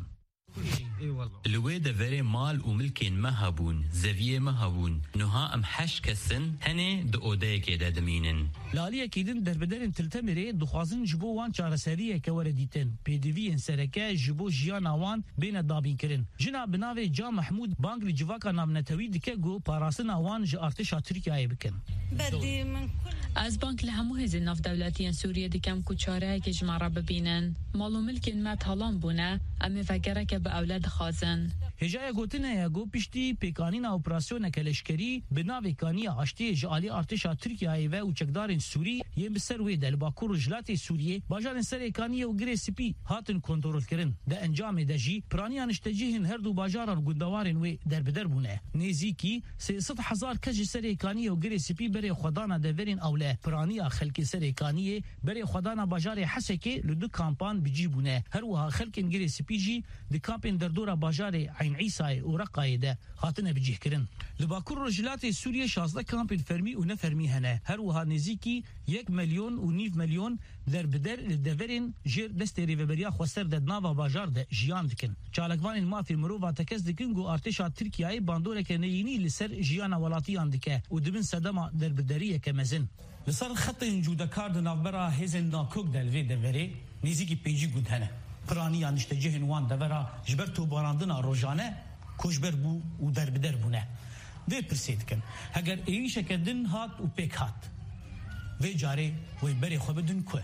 لوی دفره مال و ملکین مهبون زویه مهبون نها ام حش کسن هنه دو اوده که دادمینن لالیه کیدن در بدرین تلتمره دخوازن جبو وان چارسریه که وردیتن پیدوی سرکه جبو جیان آوان بین دابین کرن جنا بناوی جا محمود بانگری جواکا نام نتوی دکه گو پاراسن آوان جا ارتشا ترکیه بکن بدی من از بانک لهمو هزی ناف دولتیان سوریه دکم کوچاره که جمعه ببینن مالو ملکین ما تالان بونه امی فکره که به اولاد خازن هجای گوتنه یا گو پشتی پیکانین اپراسیون کلشکری بناوی کانی آشتی جالی ارتشا ترکیه و اوچکدارین سوری یه بسر وی دل باکور جلات سوریه باجارن سر کانی و گری سپی هاتن کنترل کرن ده انجام دجی پرانیان اشتجیهن هر دو باجارن گندوارن وی در بدر بونه نزیکی سیصد هزار کج سر کانی و گری سپی بری خدانا دورین اوله پرانیا خلک سر کانی بری خدانا باجار حسکه لدو کامپان بجیبونه هر وها خلکن گری سپی جی د کامپن در دورا باجار عین عیسی و رقایده هاتنه بجیه کرن لباکور رجلات سوریه شازده کامپن فرمی و نفرمی هنه هر وها نزیکی یک میلیون و نیف میلیون در بدر لدورین جیر دست ریوبریا خوستر د ناوا باجار د جیان دکن چالکوان مافی مرو و تکس دکن گو ارتشا ترکیه باندوره که نینی لسر جیان ولاتیان دکه و دبن صدما در بدریه که مزن لسر خط جوده کارد نافبرا هزن ناکوک دلوی دوری نزیکی پیجی گود هنه پرانی انشتجه نوان دورا جبر تو باراندنا روزانه کوشبر بو و در بدر بونه ده پرسید کن اگر ایش کدن هات و پیک هات و جاری و بری خو بدن کو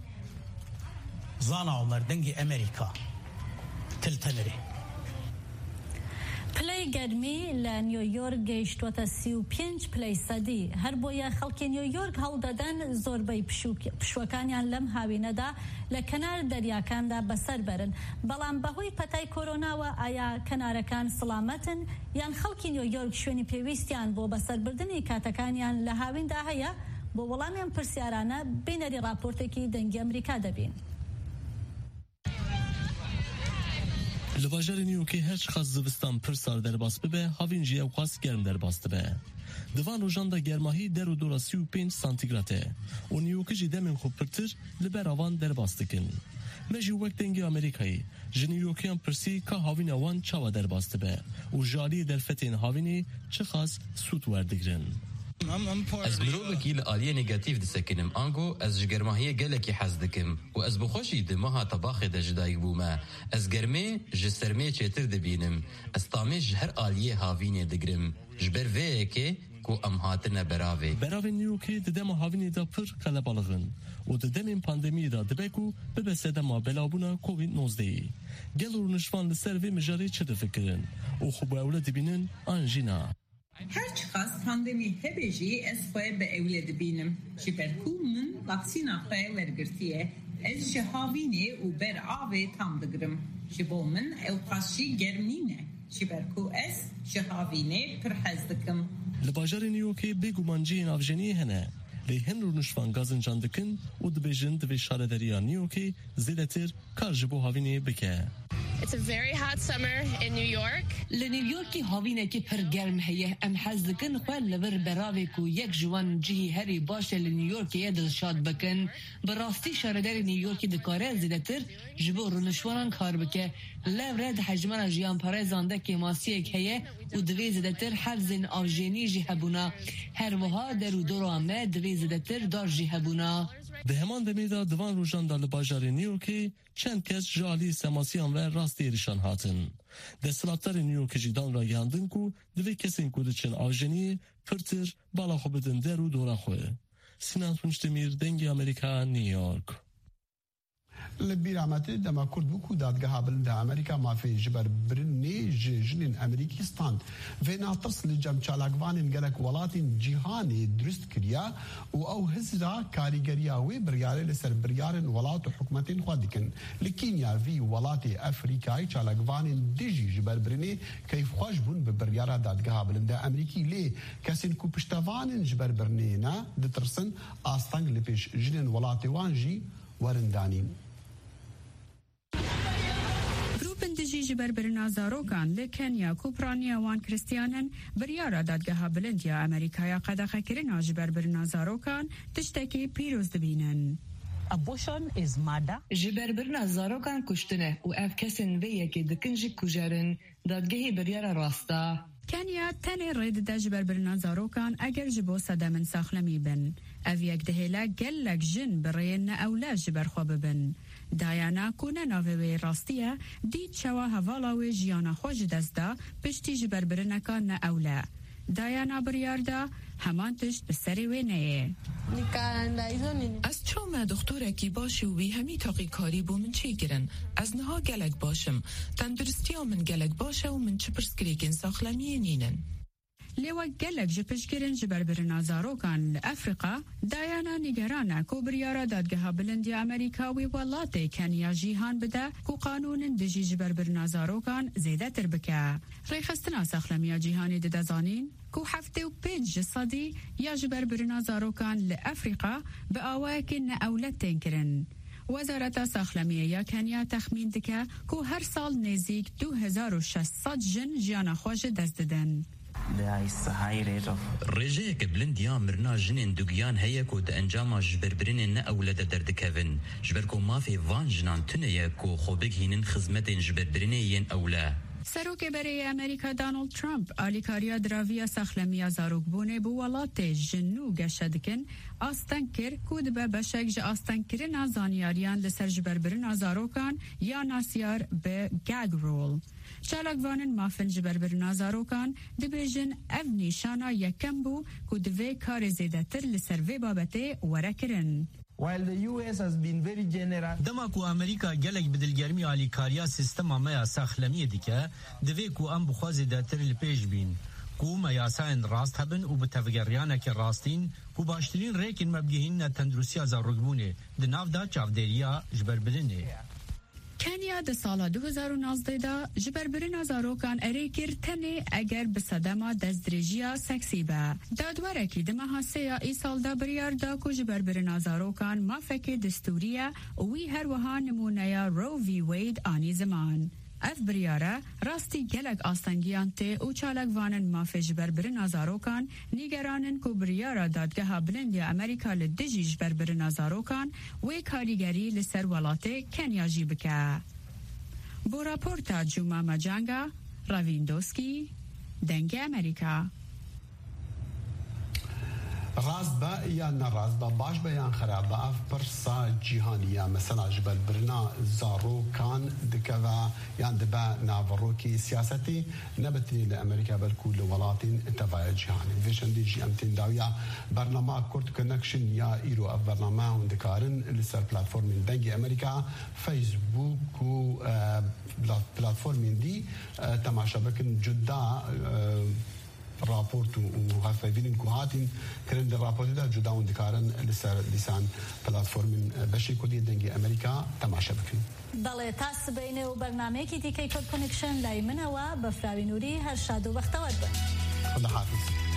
زانا عمر دنگی امریکا تلتمری پلی گرمی لنیویورک گەیشتووەتە سی و پێنج پلەی سەدی هەر بۆیە خەڵکی نیویۆرک هەڵدەدەن زۆربەی پشوەکانیان لەم هاوینەدا لە کەنار دەریاکاندا بەسەر بەرن بەڵام بەهۆی پەتای کۆرۆناوە ئایا کەنارەکان سڵامەتن یان خەڵکی نیویۆرک شوێنی پێویستیان بۆ بەسەربردنی کاتەکانیان لە هاویندا هەیە بۆ وەڵامیان پرسیارانە بینەری راپۆرتێکی دەنگی ئەمریکا دەبین لباجار نیوکی هرچ خاص زوستان پر سال در باس ببه هاوین جیو خاص گرم در باس ببه دوان روزان دا گرماهی در و دورا سی و پنج سانتیگراته و نیوکی جی دمن خوب پرتر لبر آوان در باس دکن مجی وقت دنگی امریکایی جنیوکیان پرسی که هاوین آوان چاوا در باس ببه و جالی در فتین هاوینی چه خاص سوت وردگرن از مروبکی لآلیه نگاتیف دسکنم آنگو از جگرماهی گلکی حز دکم و از بخوشی دماها طباخی دا جدایک بوما از گرمه جسرمه چیتر دبینم از تامه جهر آلیه هاوینه دگرم جبر ویه که کو ام هاتنه براوی براوی نیوکی ددم هاوینه دا پر کلبالغن و ددم پاندمی دا دبکو ببسه دما بلابونا کووید نوزده گل و نشوان لسر وی مجاری چه دفکرن و خوب اوله دبینن آنجینا هرچ خاص پاندمی هبجی اسخواه به اولاد بینم شبرکو من واکسینا خواه ورگرتیه از جهاوینه و بر آوه تام دگرم شبو من او قاشی گرمینه شبرکو از جهاوینه پر حزدکم لباجار نیوکی بگومانجی نافجنی هنه لی هن رو نشوان گازن جاندکن و دبیجن دوی شاردریا نیوکی زیدتر کار جبو هاوینه بکه. It's a very hot summer in New York. لنيويورك هاوينه كي پر گرم هيه ام حزدكن خوال لبر براوي كو يك جوان جهي هري باشه لنيويورك يدل شاد بكن براستي شاردر نيويورك دكاره زيدتر جبو رنشوانان كار بكه لورد حجمان جيان پاريزانده كي ماسيك هيه و دوي زيدتر حفزن آوجيني جهبونا هر وها درو دورامه دوي زيدتر دار جهبونا به همان دمیدا دوان روزان در بازار نیویورک چند کس جالی سماسیان و راستی ایشان هاتن. دستلاتر نیویورک جیدان را یاندن کو دوی کسین کودچن آوجنی پرتر بالا خوبدن در و دورا خواه. سینان پونشتمیر دنگی امریکا نیویورک. لبیرامتی دما کرد بکو دادگاه بلند امریکا ما فی جبر برنی جنین امریکیستان و ناطرس لجم چالاگوان گلک ولاتین جهانی درست کریا و او هزرا کاریگریا و بریاره لسر بریارن ولات و حکومتین خود دکن لکینیا وی ولات افریقای چالاگوان دیجی جبر برنی کیف خوش بون به بریاره دادگاه بلند امریکی لی کسین کو پشتوان جبر برنی نا دترسن آستانگ لپیش جنین ولات وانجی ورندانین بندجی جبر برنا زاروکان لکنیا کوپرانیا وان کریستیانن بریارا دادگاه بلندیا امریکایا قدخه کرنا جبر برنا زاروکان تشتکی پیروز دبینن. Abortion is murder. جبر برنا زاروکان کشتنه و اف کسین ویه که دکنجی کجارن دادگاهی بریارا راستا. کنیا تنه رید دا جبر برنا زاروکان اگر جبو صدا من ساخلمی بن. او یک دهیلا گلک جن برین اولا جبر خواب بن. دایانا کونه ناوی راستیه دید شوا هوالاوی جیانا خوش دستا پشتی جبر برنکان نه اولا. دایانا بریاردا همان تشت بسری وی نیه. از چوم دکتره کی باشی و بی همی تاقی کاری بو من چی گرن از نها گلک باشم تندرستی من گلک باشه و من چه پرسکریکن ساخلمی نینن لیوا گلک جپش گرن جبر برنا زاروکان لأفریقا دایانا نگرانا کو بریارا دادگاه بلندی امریکاوی ولاته کنیا جیهان بده کو قانون دجی جبر برنا زاروکان زیده تر بکه ریخستنا ساخلمی جیهانی ده زانین کو هفته و پنج صدی یا جبر برنا زاروکان لأفریقا به آواک نه اولت تنکرن وزارت ساخلمیه یا کنیا تخمین دکه کو هر سال نزدیک دو هزار و ششصد جن جیانا خوش دست ددن رجاء قبلن ديا مرنا جنين دوغيان هيا كود انجام جبربرين نا اولاد دردكافن جبركو ما في فان جنان تنيا كو خوبك هينن خدمتين جبربرين ين اولا سروک برای امریکا دانالد ترامپ آلیکاریا دراویا ساخلمیا زاروک بونه بو ولات جنو گشدکن آستنکر کود به بشک ج آستنکرنا زانیاریان لسر جبربرنا زاروکان یا ناسیار به گاگ رول چالاگوانن مافن جبربرنا زاروکان دبیجن اف نیشانا یکم بو کود وی کار زیدتر لسر وی بابته ورکرن. While the U S has been very generous. دما کو امریکا گلک بدلگرمی آلیکاریا سیستم ما ساخلمی دیگه دوی کو ام بخواز داتر لپیش بین کو میاساین راست هبن و بتفگریانه که راستین کو باشترین ریکن مبگهین تندرسیا زارگبونه دناف دا چافدریا جبربرنه کنیا د سال دو هزار و نوزده دا جبربرنا زاروکان اری کرتنه اگر بصدما دزدرجیا سکسی با دادواره که دمها سیا ای سال دا بریار دا کو جبربرنا زاروکان ما فکر دستوریه وی هر وها نمونه یا رو وی وید آنی زمان اف بریاره راستی گلک آستنگیان ته او چالک وانن مافه جبربرنا زاروکان نیگرانن کو بریاره دادگاه بلندی امریکا لدجی جبربرنا زاروکان وی کاریگری لسر ولاته کنیا جی بکه. بو راپورتا جوما مجانگا راویندوسکی دنگ امریکا راز با یا نراز با باش بیان خراب با اف پرسا جهانیه مثلا جبل برنا زارو کان دکوا یان دبا ناوروکی سیاستی نبتنی لامریکا بالکل ولاتین تبع جهانی ویشن دی جی امتین داویا برنامه کرد کنکشن یا ایرو اف برنامه وندکارن لسر پلاتفورم دنگی امریکا فیسبوک و پلاتفورم دی تماشا بکن جدا رابورت وهفايفين كوهاتين كرن الرابورت ده جداون دكارن لسر لسان بلاتفورم بشي كلية دنجي أمريكا تماشا بكن بەڵێ تا سبەینێ و بەرنامەیەکی دیکەی کۆد کۆنکشن لای منەوە بە فراوی نووری هەر شاد و بەختەوەر بن. خدا حافظ.